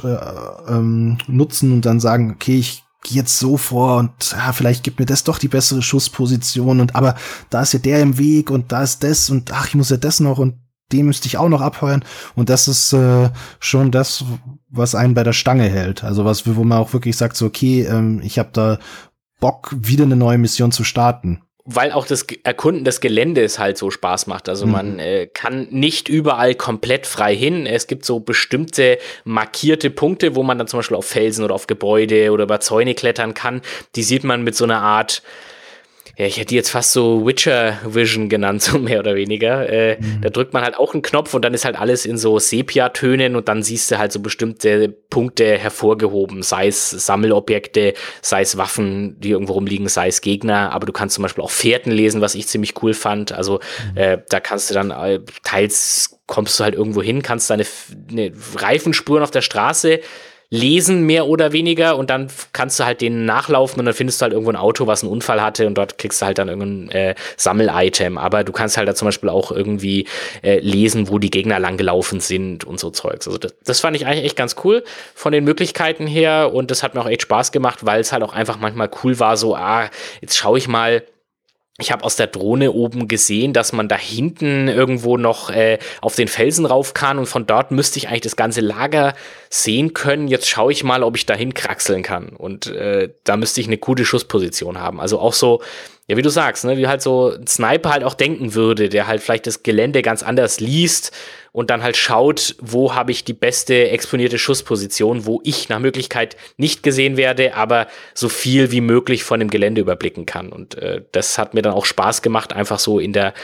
nutzen und dann sagen, okay, ich gehe jetzt so vor und vielleicht gibt mir das doch die bessere Schussposition und aber da ist ja der im Weg und da ist das und ich muss ja das noch und den müsste ich auch noch abheuern. Und das ist schon das, was einen bei der Stange hält. Also wo man auch wirklich sagt, so okay, ich habe da Bock, wieder eine neue Mission zu starten. Weil auch das Erkunden des Geländes halt so Spaß macht. Also man kann nicht überall komplett frei hin. Es gibt so bestimmte markierte Punkte, wo man dann zum Beispiel auf Felsen oder auf Gebäude oder über Zäune klettern kann. Die sieht man mit so einer Art, ja, ich hätte die jetzt fast so Witcher Vision genannt, so mehr oder weniger. Da drückt man halt auch einen Knopf und dann ist halt alles in so Sepia-Tönen und dann siehst du halt so bestimmte Punkte hervorgehoben, sei es Sammelobjekte, sei es Waffen, die irgendwo rumliegen, sei es Gegner, aber du kannst zum Beispiel auch Fährten lesen, was ich ziemlich cool fand. Also da kannst du dann teils kommst du halt irgendwo hin, kannst deine Reifenspuren auf der Straße lesen, mehr oder weniger, und dann kannst du halt denen nachlaufen und dann findest du halt irgendwo ein Auto, was einen Unfall hatte und dort kriegst du halt dann irgendein Sammel-Item, aber du kannst halt da zum Beispiel auch irgendwie lesen, wo die Gegner langgelaufen sind und so Zeugs. Also das fand ich eigentlich echt ganz cool von den Möglichkeiten her und das hat mir auch echt Spaß gemacht, weil es halt auch einfach manchmal cool war, so, jetzt schaue ich mal. Ich habe aus der Drohne oben gesehen, dass man da hinten irgendwo noch auf den Felsen rauf kann und von dort müsste ich eigentlich das ganze Lager sehen können. Jetzt schaue ich mal, ob ich dahin kraxeln kann und da müsste ich eine gute Schussposition haben. Also auch so, ja, wie du sagst, ne, wie halt so ein Sniper halt auch denken würde, der halt vielleicht das Gelände ganz anders liest und dann halt schaut, wo habe ich die beste exponierte Schussposition, wo ich nach Möglichkeit nicht gesehen werde, aber so viel wie möglich von dem Gelände überblicken kann. Und das hat mir dann auch Spaß gemacht, einfach so in der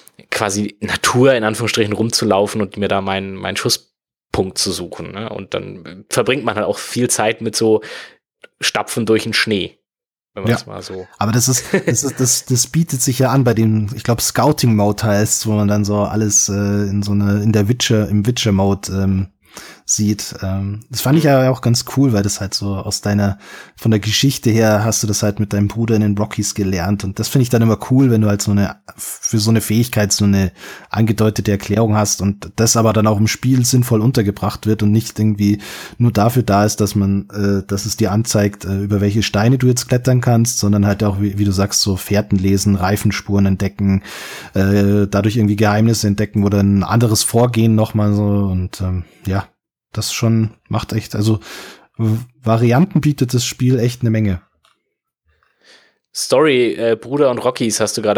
quasi Natur in Anführungsstrichen rumzulaufen und mir da meinen Schusspunkt zu suchen. Ne? Und dann verbringt man halt auch viel Zeit mit so Stapfen durch den Schnee. Wenn man das mal so. Aber das bietet sich ja an bei dem, ich glaube, Scouting-Mode heißt, wo man dann so alles im Witcher-Mode sieht. Das fand ich ja auch ganz cool, weil das halt so von der Geschichte her hast du das halt mit deinem Bruder in den Rockies gelernt und das finde ich dann immer cool, wenn du halt für so eine Fähigkeit so eine angedeutete Erklärung hast und das aber dann auch im Spiel sinnvoll untergebracht wird und nicht irgendwie nur dafür da ist, dass es dir anzeigt, über welche Steine du jetzt klettern kannst, sondern halt auch, wie du sagst, so Fährten lesen, Reifenspuren entdecken, dadurch irgendwie Geheimnisse entdecken oder ein anderes Vorgehen nochmal so und ja, das schon macht echt, also Varianten bietet das Spiel echt eine Menge. Story, Bruder und Rockies hast du gerade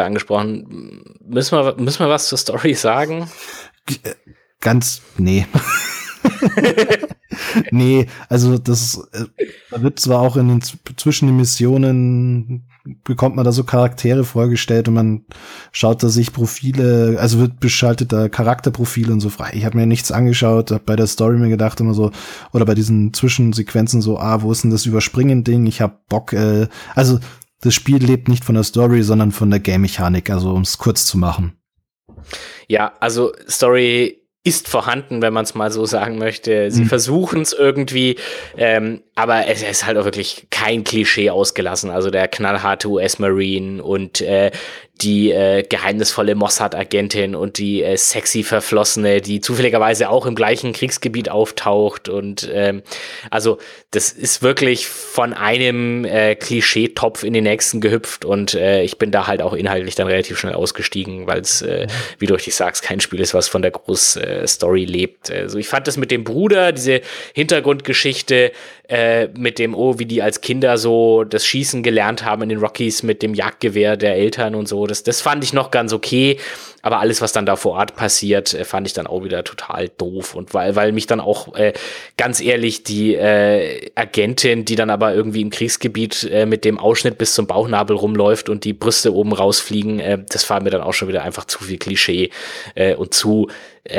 angesprochen. Müssen wir was zur Story sagen? Nee. Nee, also das da wird zwar auch zwischen den Missionen bekommt man da so Charaktere vorgestellt und man schaut da sich Profile, also beschaltet da Charakterprofile und so frei. Ich habe mir nichts angeschaut, hab bei der Story mir gedacht immer so, oder bei diesen Zwischensequenzen so, wo ist denn das Überspringen-Ding? Ich hab Bock, also das Spiel lebt nicht von der Story, sondern von der Game-Mechanik, also um es kurz zu machen. Ja, also Story ist vorhanden, wenn man es mal so sagen möchte. Sie versuchen es irgendwie, aber es ist halt auch wirklich kein Klischee ausgelassen. Also der knallharte US-Marine und die geheimnisvolle Mossad-Agentin und die sexy Verflossene, die zufälligerweise auch im gleichen Kriegsgebiet auftaucht. Und also das ist wirklich von einem Klischeetopf in den nächsten gehüpft. Und ich bin da halt auch inhaltlich dann relativ schnell ausgestiegen, weil es, wie du richtig sagst, kein Spiel ist, was von der Story lebt. Also ich fand das mit dem Bruder, diese Hintergrundgeschichte mit dem, wie die als Kinder so das Schießen gelernt haben in den Rockies mit dem Jagdgewehr der Eltern und so, das fand ich noch ganz okay, aber alles, was dann da vor Ort passiert, fand ich dann auch wieder total doof und weil mich dann auch, ganz ehrlich, die Agentin, die dann aber irgendwie im Kriegsgebiet mit dem Ausschnitt bis zum Bauchnabel rumläuft und die Brüste oben rausfliegen, das war mir dann auch schon wieder einfach zu viel Klischee und zu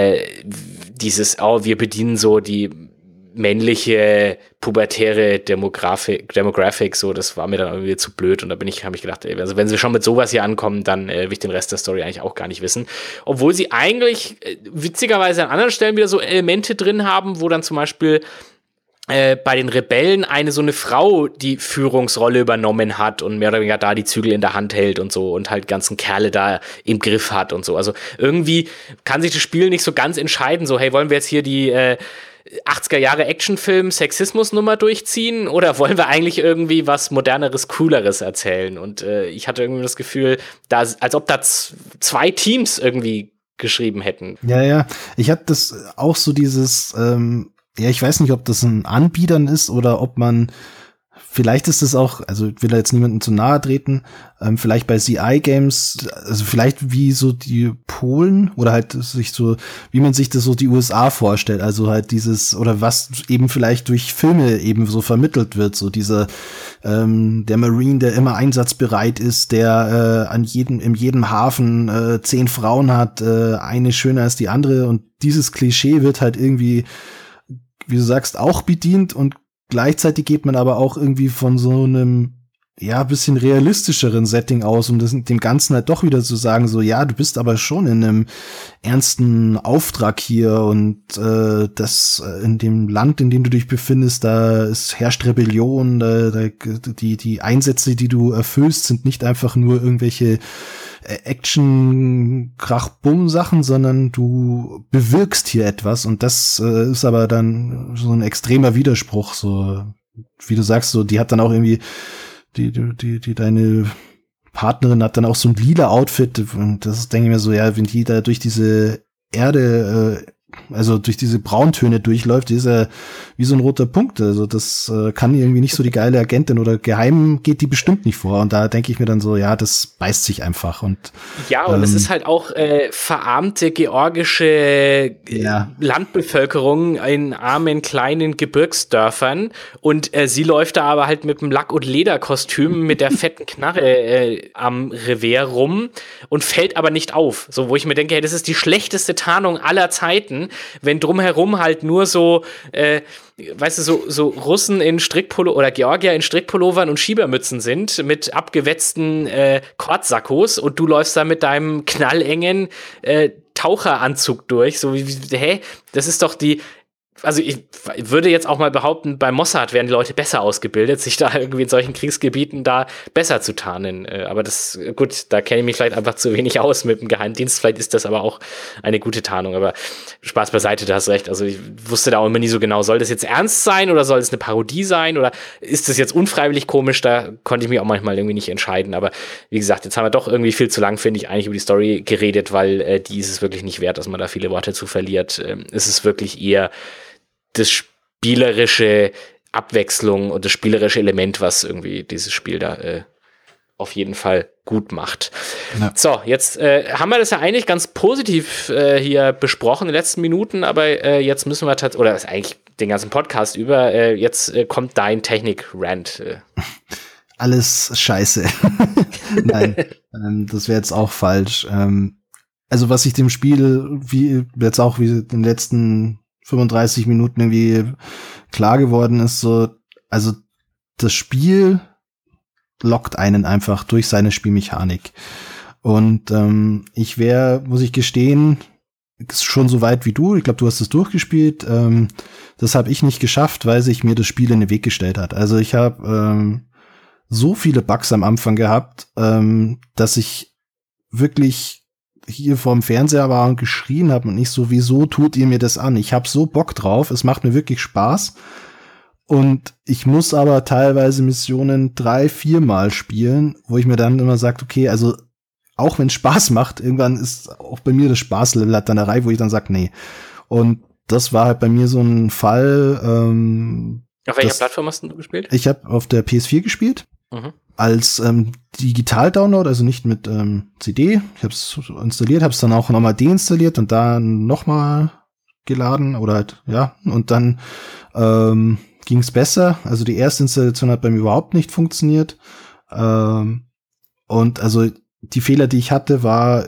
dieses, wir bedienen so die männliche, pubertäre Demographic, so, das war mir dann irgendwie zu blöd und da habe ich gedacht, also wenn sie schon mit sowas hier ankommen, dann will ich den Rest der Story eigentlich auch gar nicht wissen. Obwohl sie eigentlich witzigerweise an anderen Stellen wieder so Elemente drin haben, wo dann zum Beispiel bei den Rebellen so eine Frau die Führungsrolle übernommen hat und mehr oder weniger da die Zügel in der Hand hält und so und halt ganzen Kerle da im Griff hat und so. Also irgendwie kann sich das Spiel nicht so ganz entscheiden, so, hey, wollen wir jetzt hier die 80er Jahre Actionfilm Sexismus-Nummer durchziehen oder wollen wir eigentlich irgendwie was Moderneres, Cooleres erzählen? Und ich hatte irgendwie das Gefühl, als ob da zwei Teams irgendwie geschrieben hätten. Ja, ich hatte das auch so dieses, ich weiß nicht, ob das ein Anbietern ist oder ob man vielleicht ist es auch, also ich will da jetzt niemandem zu nahe treten, vielleicht bei CI Games, also vielleicht wie so die Polen oder halt sich so, wie man sich das so die USA vorstellt, also halt dieses, oder was eben vielleicht durch Filme eben so vermittelt wird, so dieser, der Marine, der immer einsatzbereit ist, der in jedem Hafen 10 Frauen hat, eine schöner als die andere und dieses Klischee wird halt irgendwie, wie du sagst, auch bedient und gleichzeitig geht man aber auch irgendwie von so einem, bisschen realistischeren Setting aus, um dem Ganzen halt doch wieder zu sagen, so, du bist aber schon in einem ernsten Auftrag hier und das in dem Land, in dem du dich befindest, da herrscht Rebellion, die Einsätze, die du erfüllst, sind nicht einfach nur irgendwelche Action-Krach-Bumm-Sachen, sondern du bewirkst hier etwas und das ist aber dann so ein extremer Widerspruch, so wie du sagst, so die hat dann auch irgendwie die deine Partnerin hat dann auch so ein lila Outfit und das ist, denke ich mir so, wenn die da durch diese Erde also durch diese Brauntöne durchläuft, die ist ja wie so ein roter Punkt. Also das kann irgendwie nicht so die geile Agentin oder geheim geht die bestimmt nicht vor. Und da denke ich mir dann so, das beißt sich einfach. Und es ist halt auch verarmte georgische Landbevölkerung in armen kleinen Gebirgsdörfern und sie läuft da aber halt mit dem Lack- und Lederkostüm mit der fetten Knarre am Revier rum und fällt aber nicht auf. So, wo ich mir denke, hey, das ist die schlechteste Tarnung aller Zeiten, wenn drumherum halt nur so, so Russen in Strickpullo oder Georgier in Strickpullovern und Schiebermützen sind mit abgewetzten Kordsakkos und du läufst da mit deinem knallengen Taucheranzug durch. So das ist doch also ich würde jetzt auch mal behaupten, bei Mossad werden die Leute besser ausgebildet, sich da irgendwie in solchen Kriegsgebieten da besser zu tarnen. Aber da kenne ich mich vielleicht einfach zu wenig aus mit dem Geheimdienst. Vielleicht ist das aber auch eine gute Tarnung. Aber Spaß beiseite, du hast recht. Also ich wusste da auch immer nie so genau, soll das jetzt ernst sein oder soll es eine Parodie sein oder ist das jetzt unfreiwillig komisch? Da konnte ich mich auch manchmal irgendwie nicht entscheiden. Aber wie gesagt, jetzt haben wir doch irgendwie viel zu lang, finde ich, eigentlich über die Story geredet, weil die ist es wirklich nicht wert, dass man da viele Worte zu verliert. Es ist wirklich eher das spielerische Abwechslung und das spielerische Element, was irgendwie dieses Spiel da auf jeden Fall gut macht. Ja. So, jetzt haben wir das ja eigentlich ganz positiv hier besprochen in den letzten Minuten, aber jetzt müssen wir tatsächlich, oder ist eigentlich den ganzen Podcast über, jetzt kommt dein Technik-Rant. Alles scheiße. Nein, das wäre jetzt auch falsch. Also was ich dem Spiel wie in den letzten 35 Minuten irgendwie klar geworden ist, so, also das Spiel lockt einen einfach durch seine Spielmechanik. Und muss ich gestehen, schon so weit wie du. Ich glaube, du hast es durchgespielt. Das habe ich nicht geschafft, weil sich mir das Spiel in den Weg gestellt hat. Also ich habe so viele Bugs am Anfang gehabt, dass ich wirklich hier vorm Fernseher war und geschrien habe und nicht so, wieso tut ihr mir das an? Ich habe so Bock drauf, es macht mir wirklich Spaß. Und ich muss aber teilweise Missionen 3-4 Mal spielen, wo ich mir dann immer sage, okay, also auch wenn es Spaß macht, irgendwann ist auch bei mir das Spaßlevel halt dann erreicht, wo ich dann sage, nee. Und das war halt bei mir so ein Fall. Auf welcher Plattform hast du gespielt? Ich habe auf der PS4 gespielt. Mhm. Als Digital-Download, also nicht mit CD. Ich habe es installiert, habe es dann auch nochmal deinstalliert und dann nochmal geladen oder halt, ja. Und dann ging es besser. Also die erste Installation hat bei mir überhaupt nicht funktioniert. Und also die Fehler, die ich hatte,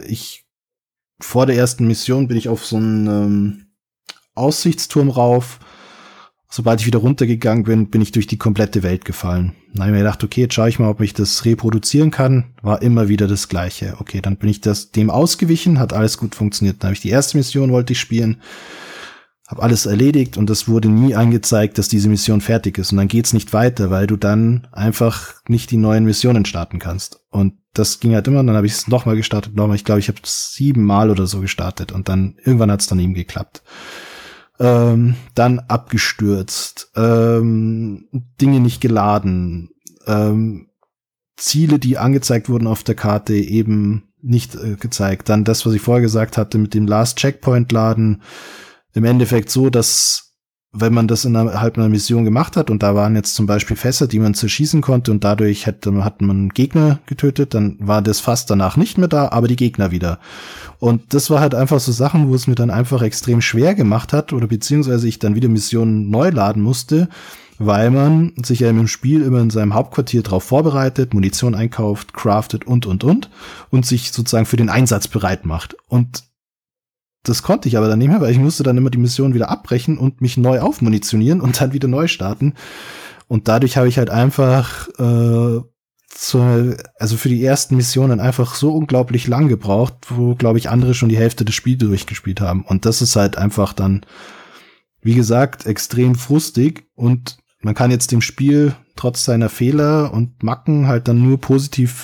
vor der ersten Mission bin ich auf so einen Aussichtsturm rauf. Sobald ich wieder runtergegangen bin ich durch die komplette Welt gefallen. Dann habe ich mir gedacht, okay, jetzt schaue ich mal, ob ich das reproduzieren kann. War immer wieder das Gleiche. Okay, dann bin ich dem ausgewichen, hat alles gut funktioniert. Dann habe ich die erste Mission, wollte ich spielen, habe alles erledigt und es wurde nie angezeigt, dass diese Mission fertig ist. Und dann geht's nicht weiter, weil du dann einfach nicht die neuen Missionen starten kannst. Und das ging halt immer, dann habe ich es nochmal gestartet, ich glaube, ich habe 7 Mal oder so gestartet und dann irgendwann hat es dann eben geklappt. Dann abgestürzt, Dinge nicht geladen, Ziele, die angezeigt wurden auf der Karte, eben nicht gezeigt. Dann das, was ich vorher gesagt hatte, mit dem Last Checkpoint laden, im Endeffekt so, dass wenn man das innerhalb einer Mission gemacht hat und da waren jetzt zum Beispiel Fässer, die man zerschießen konnte und dadurch hat man Gegner getötet, dann war das Fass danach nicht mehr da, aber die Gegner wieder. Und das war halt einfach so Sachen, wo es mir dann einfach extrem schwer gemacht hat oder beziehungsweise ich dann wieder Missionen neu laden musste, weil man sich ja im Spiel immer in seinem Hauptquartier drauf vorbereitet, Munition einkauft, craftet und sich sozusagen für den Einsatz bereit macht. Und das konnte ich aber dann nicht mehr, weil ich musste dann immer die Mission wieder abbrechen und mich neu aufmunitionieren und dann wieder neu starten. Und dadurch habe ich halt einfach für die ersten Missionen einfach so unglaublich lang gebraucht, wo, glaube ich, andere schon die Hälfte des Spiels durchgespielt haben. Und das ist halt einfach dann, wie gesagt, extrem frustig. Und man kann jetzt dem Spiel trotz seiner Fehler und Macken halt dann nur positiv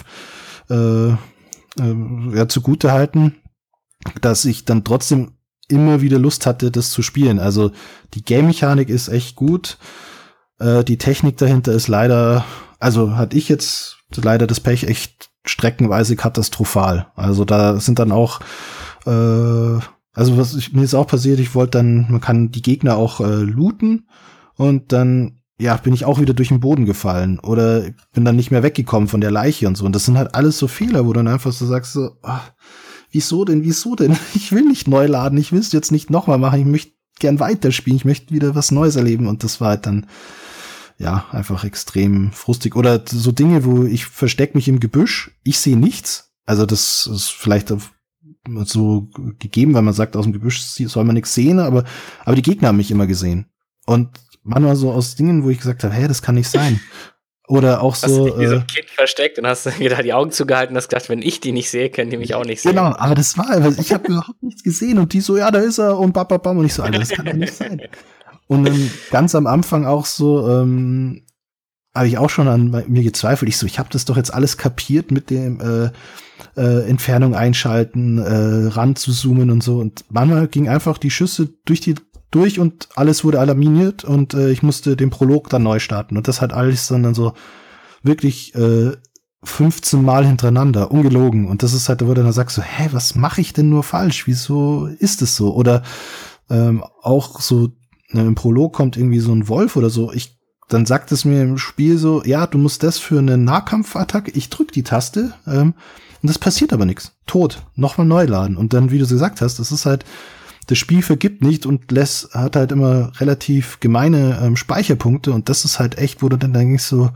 zugute halten, dass ich dann trotzdem immer wieder Lust hatte, das zu spielen. Also die Game-Mechanik ist echt gut. Die Technik dahinter ist leider, also hatte ich jetzt leider das Pech, echt streckenweise katastrophal. Also da sind dann auch, mir ist auch passiert, man kann die Gegner auch looten und dann, ja, bin ich auch wieder durch den Boden gefallen oder bin dann nicht mehr weggekommen von der Leiche und so. Und das sind halt alles so Fehler, wo du dann einfach so sagst, so, wieso denn? Ich will nicht neu laden, ich will es jetzt nicht nochmal machen, ich möchte gern weiterspielen, ich möchte wieder was Neues erleben und das war halt dann, ja, einfach extrem frustig. Oder so Dinge, wo ich verstecke mich im Gebüsch, ich sehe nichts, also das ist vielleicht so gegeben, weil man sagt, aus dem Gebüsch soll man nichts sehen, aber die Gegner haben mich immer gesehen. Und manchmal so aus Dingen, wo ich gesagt habe, das kann nicht sein. Oder auch so. Hast du dich wie so ein Kind versteckt und hast da die Augen zugehalten und hast gedacht, wenn ich die nicht sehe, können die mich auch nicht sehen. Genau, aber das war, weil ich habe überhaupt nichts gesehen und die so, ja, da ist er und bam, und ich so, Alter, das kann doch nicht sein. Und dann ganz am Anfang auch so, habe ich auch schon an mir gezweifelt. Ich habe das doch jetzt alles kapiert mit dem Entfernung einschalten, ran zu zoomen und so. Und manchmal ging einfach die Schüsse durch und alles wurde alarmiert und ich musste den Prolog dann neu starten. Und das hat alles dann so wirklich 15 Mal hintereinander, ungelogen. Und das ist halt, wo du dann sagst so, was mache ich denn nur falsch? Wieso ist es so? Oder auch so, im Prolog kommt irgendwie so ein Wolf oder so. Ich dann sagt es mir im Spiel so, ja, du musst das für eine Nahkampfattacke, ich drück die Taste, und das passiert aber nichts. Tot. Nochmal neu laden. Und dann, wie du gesagt hast, das ist halt, das Spiel vergibt nicht und hat halt immer relativ gemeine Speicherpunkte und das ist halt echt, wo du dann denkst so,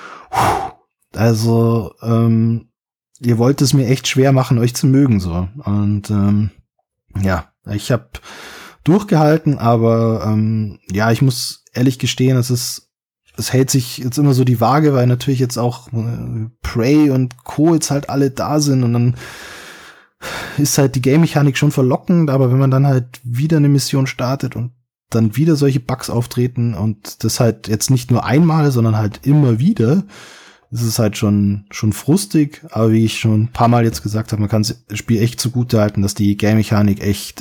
also, ihr wollt es mir echt schwer machen, euch zu mögen, so. Und ja, ich habe durchgehalten, aber ja, ich muss ehrlich gestehen, es hält sich jetzt immer so die Waage, weil natürlich jetzt auch Prey und Co. jetzt halt alle da sind und dann ist halt die Game-Mechanik schon verlockend, aber wenn man dann halt wieder eine Mission startet und dann wieder solche Bugs auftreten und das halt jetzt nicht nur einmal, sondern halt immer wieder, ist es halt schon frustig, aber wie ich schon ein paar Mal jetzt gesagt habe, man kann das Spiel echt zugute halten, dass die Game-Mechanik echt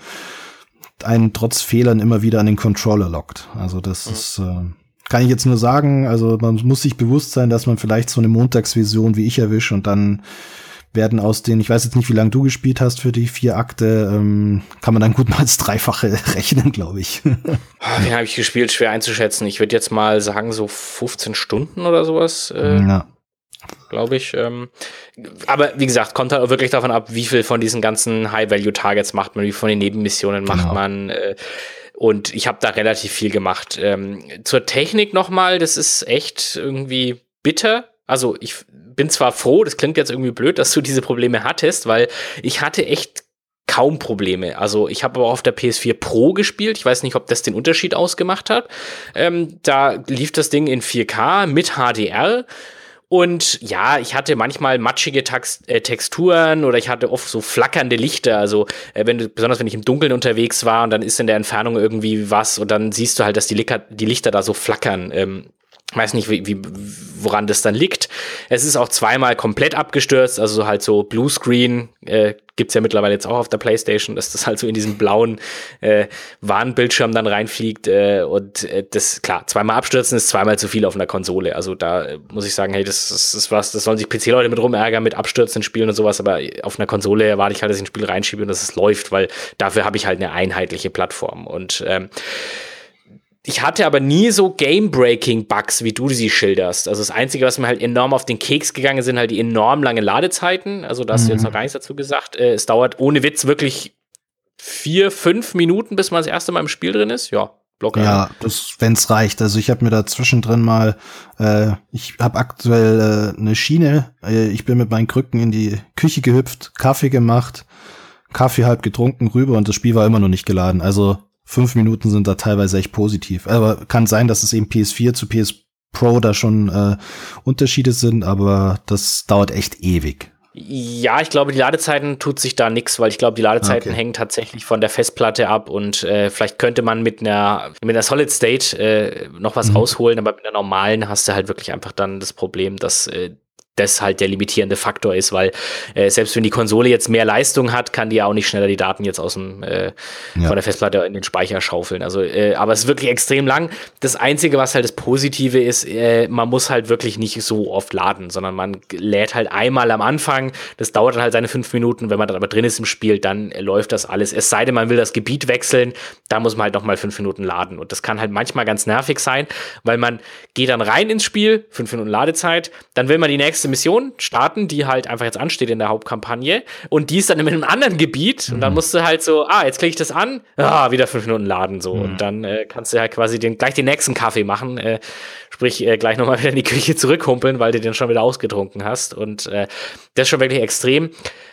einen trotz Fehlern immer wieder an den Controller lockt. Also das ist, kann ich jetzt nur sagen, also man muss sich bewusst sein, dass man vielleicht so eine Montagsvision wie ich erwischt und dann werden aus den, ich weiß jetzt nicht, wie lange du gespielt hast für die 4 Akte, kann man dann gut mal als Dreifache rechnen, glaube ich. Den habe ich gespielt, schwer einzuschätzen. Ich würde jetzt mal sagen, so 15 Stunden oder sowas, Ja. glaube ich. Aber wie gesagt, kommt halt auch wirklich davon ab, wie viel von diesen ganzen High-Value-Targets macht man, wie viel von den Nebenmissionen macht man. Und ich habe da relativ viel gemacht. Zur Technik nochmal, das ist echt irgendwie bitter. Also ich bin zwar froh, das klingt jetzt irgendwie blöd, dass du diese Probleme hattest, weil ich hatte echt kaum Probleme. Also ich habe aber auf der PS4 Pro gespielt. Ich weiß nicht, ob das den Unterschied ausgemacht hat. Da lief das Ding in 4K mit HDR. Und ja, ich hatte manchmal matschige Texturen oder ich hatte oft so flackernde Lichter. Also besonders wenn ich im Dunkeln unterwegs war und dann ist in der Entfernung irgendwie was und dann siehst du halt, dass die Lichter da so flackern. Weiß nicht, woran das dann liegt. Es ist auch zweimal komplett abgestürzt, also halt so Bluescreen gibt's ja mittlerweile jetzt auch auf der PlayStation, dass das halt so in diesen blauen Warnbildschirm dann reinfliegt und das, klar, zweimal abstürzen ist zweimal zu viel auf einer Konsole. Also da muss ich sagen, hey, das ist was, das sollen sich PC-Leute mit rumärgern, mit abstürzenden Spielen und sowas, aber auf einer Konsole erwarte ich halt, dass ich ein Spiel reinschiebe und dass es läuft, weil dafür habe ich halt eine einheitliche Plattform und ich hatte aber nie so Game-Breaking-Bugs, wie du sie schilderst. Also das Einzige, was mir halt enorm auf den Keks gegangen ist, sind halt die enorm lange Ladezeiten. Also da hast du jetzt noch gar nichts dazu gesagt. Es dauert ohne Witz wirklich 4-5 Minuten, bis man das erste Mal im Spiel drin ist. Ja, locker. Ja, das, wenn's reicht. Also ich habe mir da zwischendrin mal, ich habe aktuell eine Schiene. Ich bin mit meinen Krücken in die Küche gehüpft, Kaffee gemacht, Kaffee halb getrunken, rüber und das Spiel war immer noch nicht geladen. Also 5 Minuten sind da teilweise echt positiv. Aber kann sein, dass es eben PS4 zu PS Pro da schon Unterschiede sind, aber das dauert echt ewig. Ja, ich glaube, die Ladezeiten tut sich da nix, weil ich glaube, die Ladezeiten hängen tatsächlich von der Festplatte ab und vielleicht könnte man mit einer Solid State noch was rausholen, aber mit einer normalen hast du halt wirklich einfach dann das Problem, dass das halt der limitierende Faktor ist, weil selbst wenn die Konsole jetzt mehr Leistung hat, kann die ja auch nicht schneller die Daten jetzt aus dem von der Festplatte in den Speicher schaufeln. Also, aber es ist wirklich extrem lang. Das Einzige, was halt das Positive ist, man muss halt wirklich nicht so oft laden, sondern man lädt halt einmal am Anfang. Das dauert dann halt seine 5 Minuten. Wenn man dann aber drin ist im Spiel, dann läuft das alles. Es sei denn, man will das Gebiet wechseln, da muss man halt noch mal 5 Minuten laden. Und das kann halt manchmal ganz nervig sein, weil man geht dann rein ins Spiel, 5 Minuten Ladezeit, dann will man die nächste Mission starten, die halt einfach jetzt ansteht in der Hauptkampagne und die ist dann in einem anderen Gebiet und dann musst du halt so, jetzt klicke ich das an, wieder 5 Minuten laden so und dann kannst du halt quasi gleich den nächsten Kaffee machen, sprich gleich nochmal wieder in die Küche zurückhumpeln, weil du den schon wieder ausgetrunken hast und das ist schon wirklich extrem.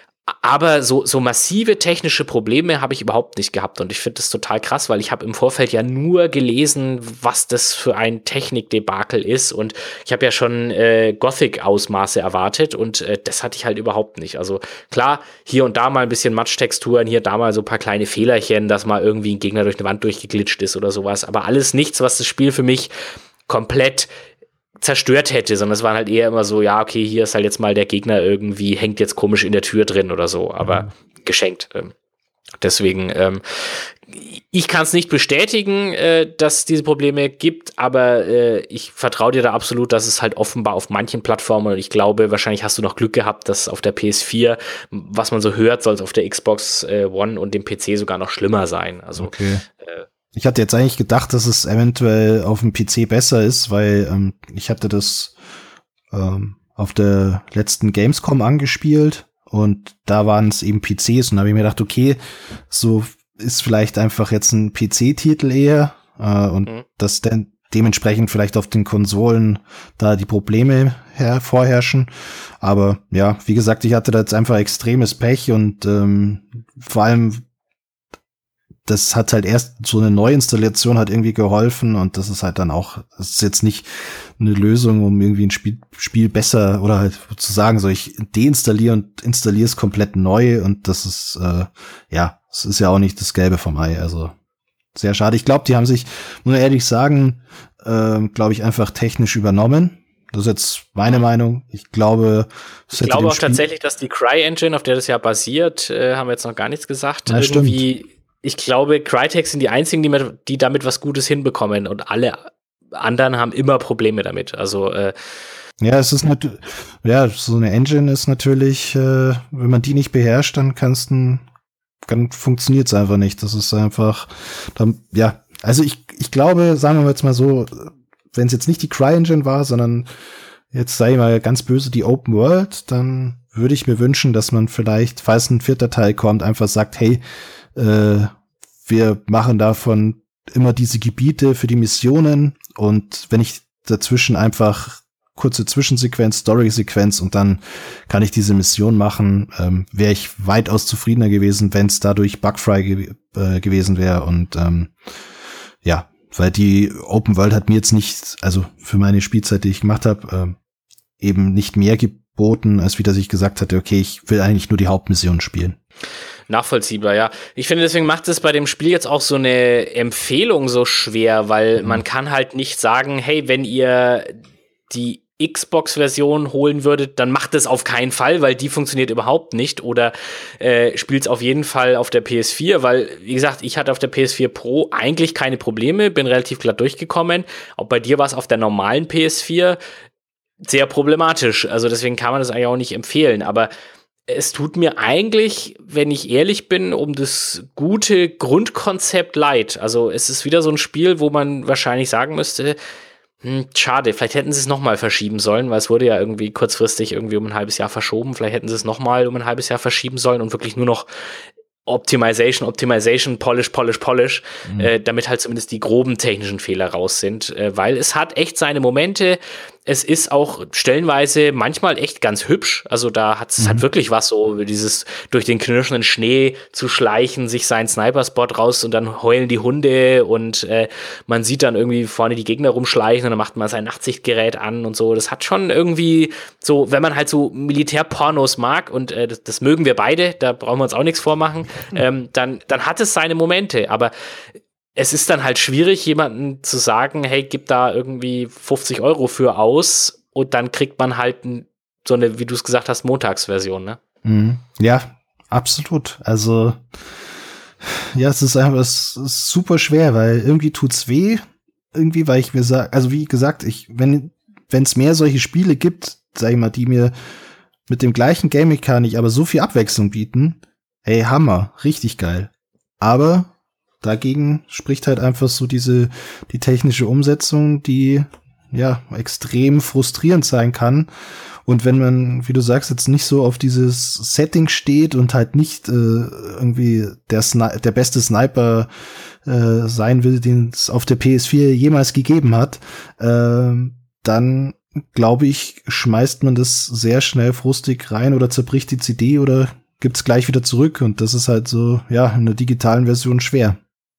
Aber so massive technische Probleme habe ich überhaupt nicht gehabt und ich finde das total krass, weil ich habe im Vorfeld ja nur gelesen, was das für ein Technikdebakel ist und ich habe ja schon Gothic-Ausmaße erwartet und das hatte ich halt überhaupt nicht. Also klar, hier und da mal ein bisschen Matsch-Texturen, hier da mal so ein paar kleine Fehlerchen, dass mal irgendwie ein Gegner durch eine Wand durchgeglitscht ist oder sowas, aber alles nichts, was das Spiel für mich komplett zerstört hätte, sondern es waren halt eher immer so, ja, okay, hier ist halt jetzt mal der Gegner irgendwie, hängt jetzt komisch in der Tür drin oder so, aber geschenkt. Deswegen, ich kann es nicht bestätigen, dass es diese Probleme gibt, aber ich vertraue dir da absolut, dass es halt offenbar auf manchen Plattformen, und ich glaube, wahrscheinlich hast du noch Glück gehabt, dass auf der PS4, was man so hört, soll es auf der Xbox One und dem PC sogar noch schlimmer sein. Also Ich hatte jetzt eigentlich gedacht, dass es eventuell auf dem PC besser ist, weil ich hatte das auf der letzten Gamescom angespielt und da waren es eben PCs und da habe ich mir gedacht, okay, so ist vielleicht einfach jetzt ein PC-Titel eher und dass dann dementsprechend vielleicht auf den Konsolen da die Probleme vorherrschen. Aber ja, wie gesagt, ich hatte da jetzt einfach extremes Pech und vor allem das hat halt erst so eine Neuinstallation hat irgendwie geholfen und das ist halt dann auch, das ist jetzt nicht eine Lösung, um irgendwie ein Spiel besser oder halt zu sagen, so ich deinstalliere und installiere es komplett neu und das ist, es ist ja auch nicht das Gelbe vom Ei, also sehr schade. Ich glaube, die haben sich, muss ich ehrlich sagen, glaube ich, einfach technisch übernommen. Das ist jetzt meine Meinung. Ich glaube auch tatsächlich, dass die Cry-Engine, auf der das ja basiert, haben wir jetzt noch gar nichts gesagt, ja, irgendwie stimmt. Ich glaube, Crytek sind die einzigen, die damit was Gutes hinbekommen und alle anderen haben immer Probleme damit. Also ja, es ist so eine Engine ist natürlich, wenn man die nicht beherrscht, dann dann funktioniert es einfach nicht. Das ist einfach, also ich glaube, sagen wir jetzt mal so, wenn es jetzt nicht die Cry-Engine war, sondern jetzt sei mal ganz böse die Open World, dann würde ich mir wünschen, dass man vielleicht, falls ein 4. Teil kommt, einfach sagt, hey, wir machen davon immer diese Gebiete für die Missionen und wenn ich dazwischen einfach kurze Zwischensequenz, Story-Sequenz und dann kann ich diese Mission machen, wäre ich weitaus zufriedener gewesen, wenn es dadurch bugfrei gewesen wäre und weil die Open World hat mir jetzt nicht, also für meine Spielzeit, die ich gemacht habe, eben nicht mehr geboten, als wie dass ich gesagt hatte, okay, ich will eigentlich nur die Hauptmission spielen. Nachvollziehbar, ja. Ich finde, deswegen macht es bei dem Spiel jetzt auch so eine Empfehlung so schwer, weil man kann halt nicht sagen, hey, wenn ihr die Xbox-Version holen würdet, dann macht es auf keinen Fall, weil die funktioniert überhaupt nicht oder spielt es auf jeden Fall auf der PS4, weil, wie gesagt, ich hatte auf der PS4 Pro eigentlich keine Probleme, bin relativ glatt durchgekommen. Auch bei dir war es auf der normalen PS4 sehr problematisch, also deswegen kann man das eigentlich auch nicht empfehlen, aber es tut mir eigentlich, wenn ich ehrlich bin, um das gute Grundkonzept leid. Also es ist wieder so ein Spiel, wo man wahrscheinlich sagen müsste, schade, vielleicht hätten sie es nochmal verschieben sollen, weil es wurde ja irgendwie kurzfristig irgendwie um ein halbes Jahr verschoben. Vielleicht hätten sie es nochmal um ein halbes Jahr verschieben sollen und wirklich nur noch Optimization, Polish, damit halt zumindest die groben technischen Fehler raus sind, weil es hat echt seine Momente. Es ist auch stellenweise manchmal echt ganz hübsch. Also da hat es halt wirklich was, so dieses durch den knirschenden Schnee zu schleichen, sich seinen Sniper-Spot raus und dann heulen die Hunde und man sieht dann irgendwie vorne die Gegner rumschleichen und dann macht man sein Nachtsichtgerät an und so. Das hat schon irgendwie so, wenn man halt so Militärpornos mag und das mögen wir beide, da brauchen wir uns auch nichts vormachen, dann hat es seine Momente, aber es ist dann halt schwierig, jemandem zu sagen, hey, gib da irgendwie 50 € für aus und dann kriegt man halt so eine, wie du es gesagt hast, Montagsversion, ne? Ja, absolut. Also, ja, es ist ist super schwer, weil irgendwie tut's weh. Irgendwie, weil ich mir sage, also wie gesagt, wenn es mehr solche Spiele gibt, sag ich mal, die mir mit dem gleichen Game-Mechanik aber so viel Abwechslung bieten, hey, Hammer, richtig geil. Aber dagegen spricht halt einfach so die technische Umsetzung, die ja extrem frustrierend sein kann. Und wenn man, wie du sagst, jetzt nicht so auf dieses Setting steht und halt nicht irgendwie der beste Sniper sein will, den es auf der PS4 jemals gegeben hat, dann glaube ich, schmeißt man das sehr schnell frustig rein oder zerbricht die CD oder gibt's gleich wieder zurück. Und das ist halt so, ja, in der digitalen Version schwer.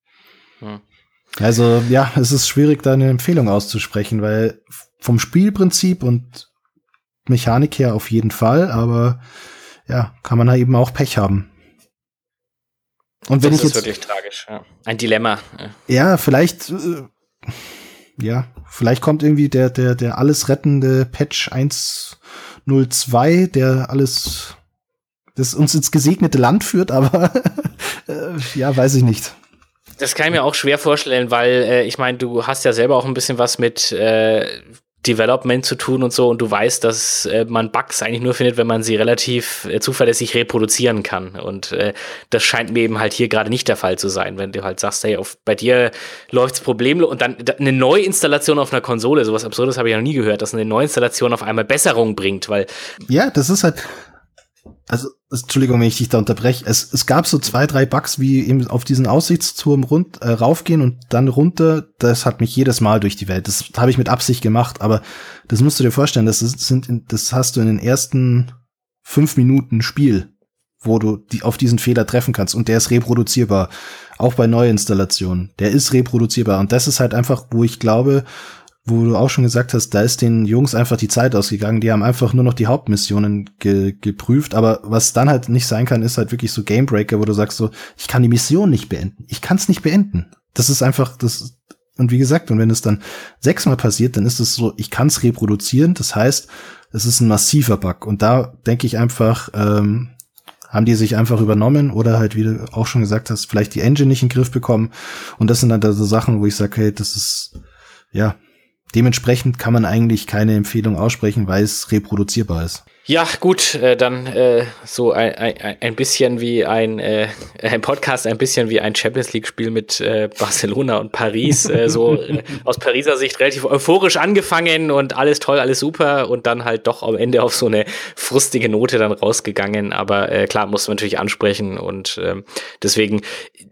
Also, ja, es ist schwierig, da eine Empfehlung auszusprechen, weil vom Spielprinzip und Mechanik her auf jeden Fall, aber ja, kann man da eben auch Pech haben. Und wenn das ich ist jetzt wirklich tragisch, ja. Ein Dilemma. Ja, vielleicht kommt irgendwie der alles rettende Patch 1.02, der das uns ins gesegnete Land führt, aber ja, weiß ich nicht. Das kann ich mir auch schwer vorstellen, weil ich meine, du hast ja selber auch ein bisschen was mit Development zu tun und so, und du weißt, dass man Bugs eigentlich nur findet, wenn man sie relativ zuverlässig reproduzieren kann, und das scheint mir eben halt hier gerade nicht der Fall zu sein, wenn du halt sagst, hey, bei dir läuft's problemlos, und dann eine Neuinstallation auf einer Konsole, sowas Absurdes habe ich noch nie gehört, dass eine Neuinstallation auf einmal Besserung bringt, weil ja, das ist halt, also, Entschuldigung, wenn ich dich da unterbreche. Es gab so 2, 3 Bugs, wie eben auf diesen Aussichtsturm raufgehen und dann runter. Das hat mich jedes Mal durch die Welt. Das habe ich mit Absicht gemacht, aber das musst du dir vorstellen. Das hast du in den ersten 5 Minuten Spiel, wo du auf diesen Fehler treffen kannst, und der ist reproduzierbar. Auch bei Neuinstallationen. Der ist reproduzierbar, und das ist halt einfach, wo ich glaube, wo du auch schon gesagt hast, da ist den Jungs einfach die Zeit ausgegangen, die haben einfach nur noch die Hauptmissionen geprüft, aber was dann halt nicht sein kann, ist halt wirklich so Gamebreaker, wo du sagst so, ich kann die Mission nicht beenden, ich kann es nicht beenden. Das ist einfach, und wie gesagt, und wenn es dann 6-mal passiert, dann ist es so, ich kann es reproduzieren, das heißt, es ist ein massiver Bug, und da denke ich einfach, haben die sich einfach übernommen oder halt, wie du auch schon gesagt hast, vielleicht die Engine nicht in den Griff bekommen, und das sind dann da so Sachen, wo ich sage, hey, das ist, ja, dementsprechend kann man eigentlich keine Empfehlung aussprechen, weil es reproduzierbar ist. Ja, gut, dann so ein bisschen wie ein Podcast, ein bisschen wie ein Champions-League-Spiel mit Barcelona und Paris, aus Pariser Sicht relativ euphorisch angefangen und alles toll, alles super, und dann halt doch am Ende auf so eine frustige Note dann rausgegangen, aber klar, muss man natürlich ansprechen, und deswegen,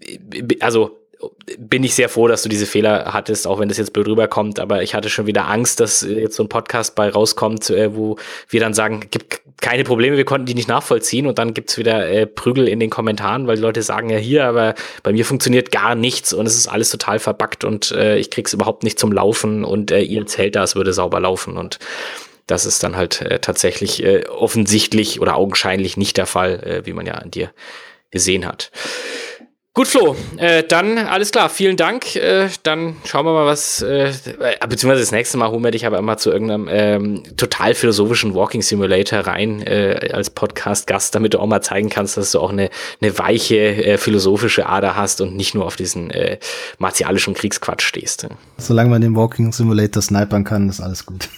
also bin ich sehr froh, dass du diese Fehler hattest, auch wenn das jetzt blöd rüberkommt, aber ich hatte schon wieder Angst, dass jetzt so ein Podcast bei rauskommt, wo wir dann sagen, gibt keine Probleme, wir konnten die nicht nachvollziehen, und dann gibt's wieder Prügel in den Kommentaren, weil die Leute sagen, ja hier, aber bei mir funktioniert gar nichts und es ist alles total verbuggt und ich krieg's überhaupt nicht zum Laufen, und ihr erzählt da, es würde sauber laufen, und das ist dann halt tatsächlich offensichtlich oder augenscheinlich nicht der Fall, wie man ja an dir gesehen hat. Gut, Flo, dann alles klar, vielen Dank. Dann schauen wir mal, beziehungsweise das nächste Mal holen wir dich aber immer zu irgendeinem total philosophischen Walking Simulator rein als Podcast-Gast, damit du auch mal zeigen kannst, dass du auch eine weiche philosophische Ader hast und nicht nur auf diesen martialischen Kriegsquatsch stehst. Solange man den Walking Simulator snipern kann, ist alles gut.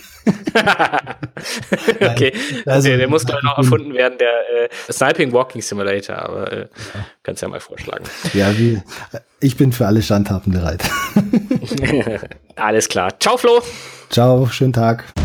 Okay, also der muss doch noch erfunden werden, der Sniping Walking Simulator, aber kannst ja mal vorschlagen. Ja, ich bin für alle Schandtaten bereit. Alles klar. Ciao, Flo. Ciao, schönen Tag.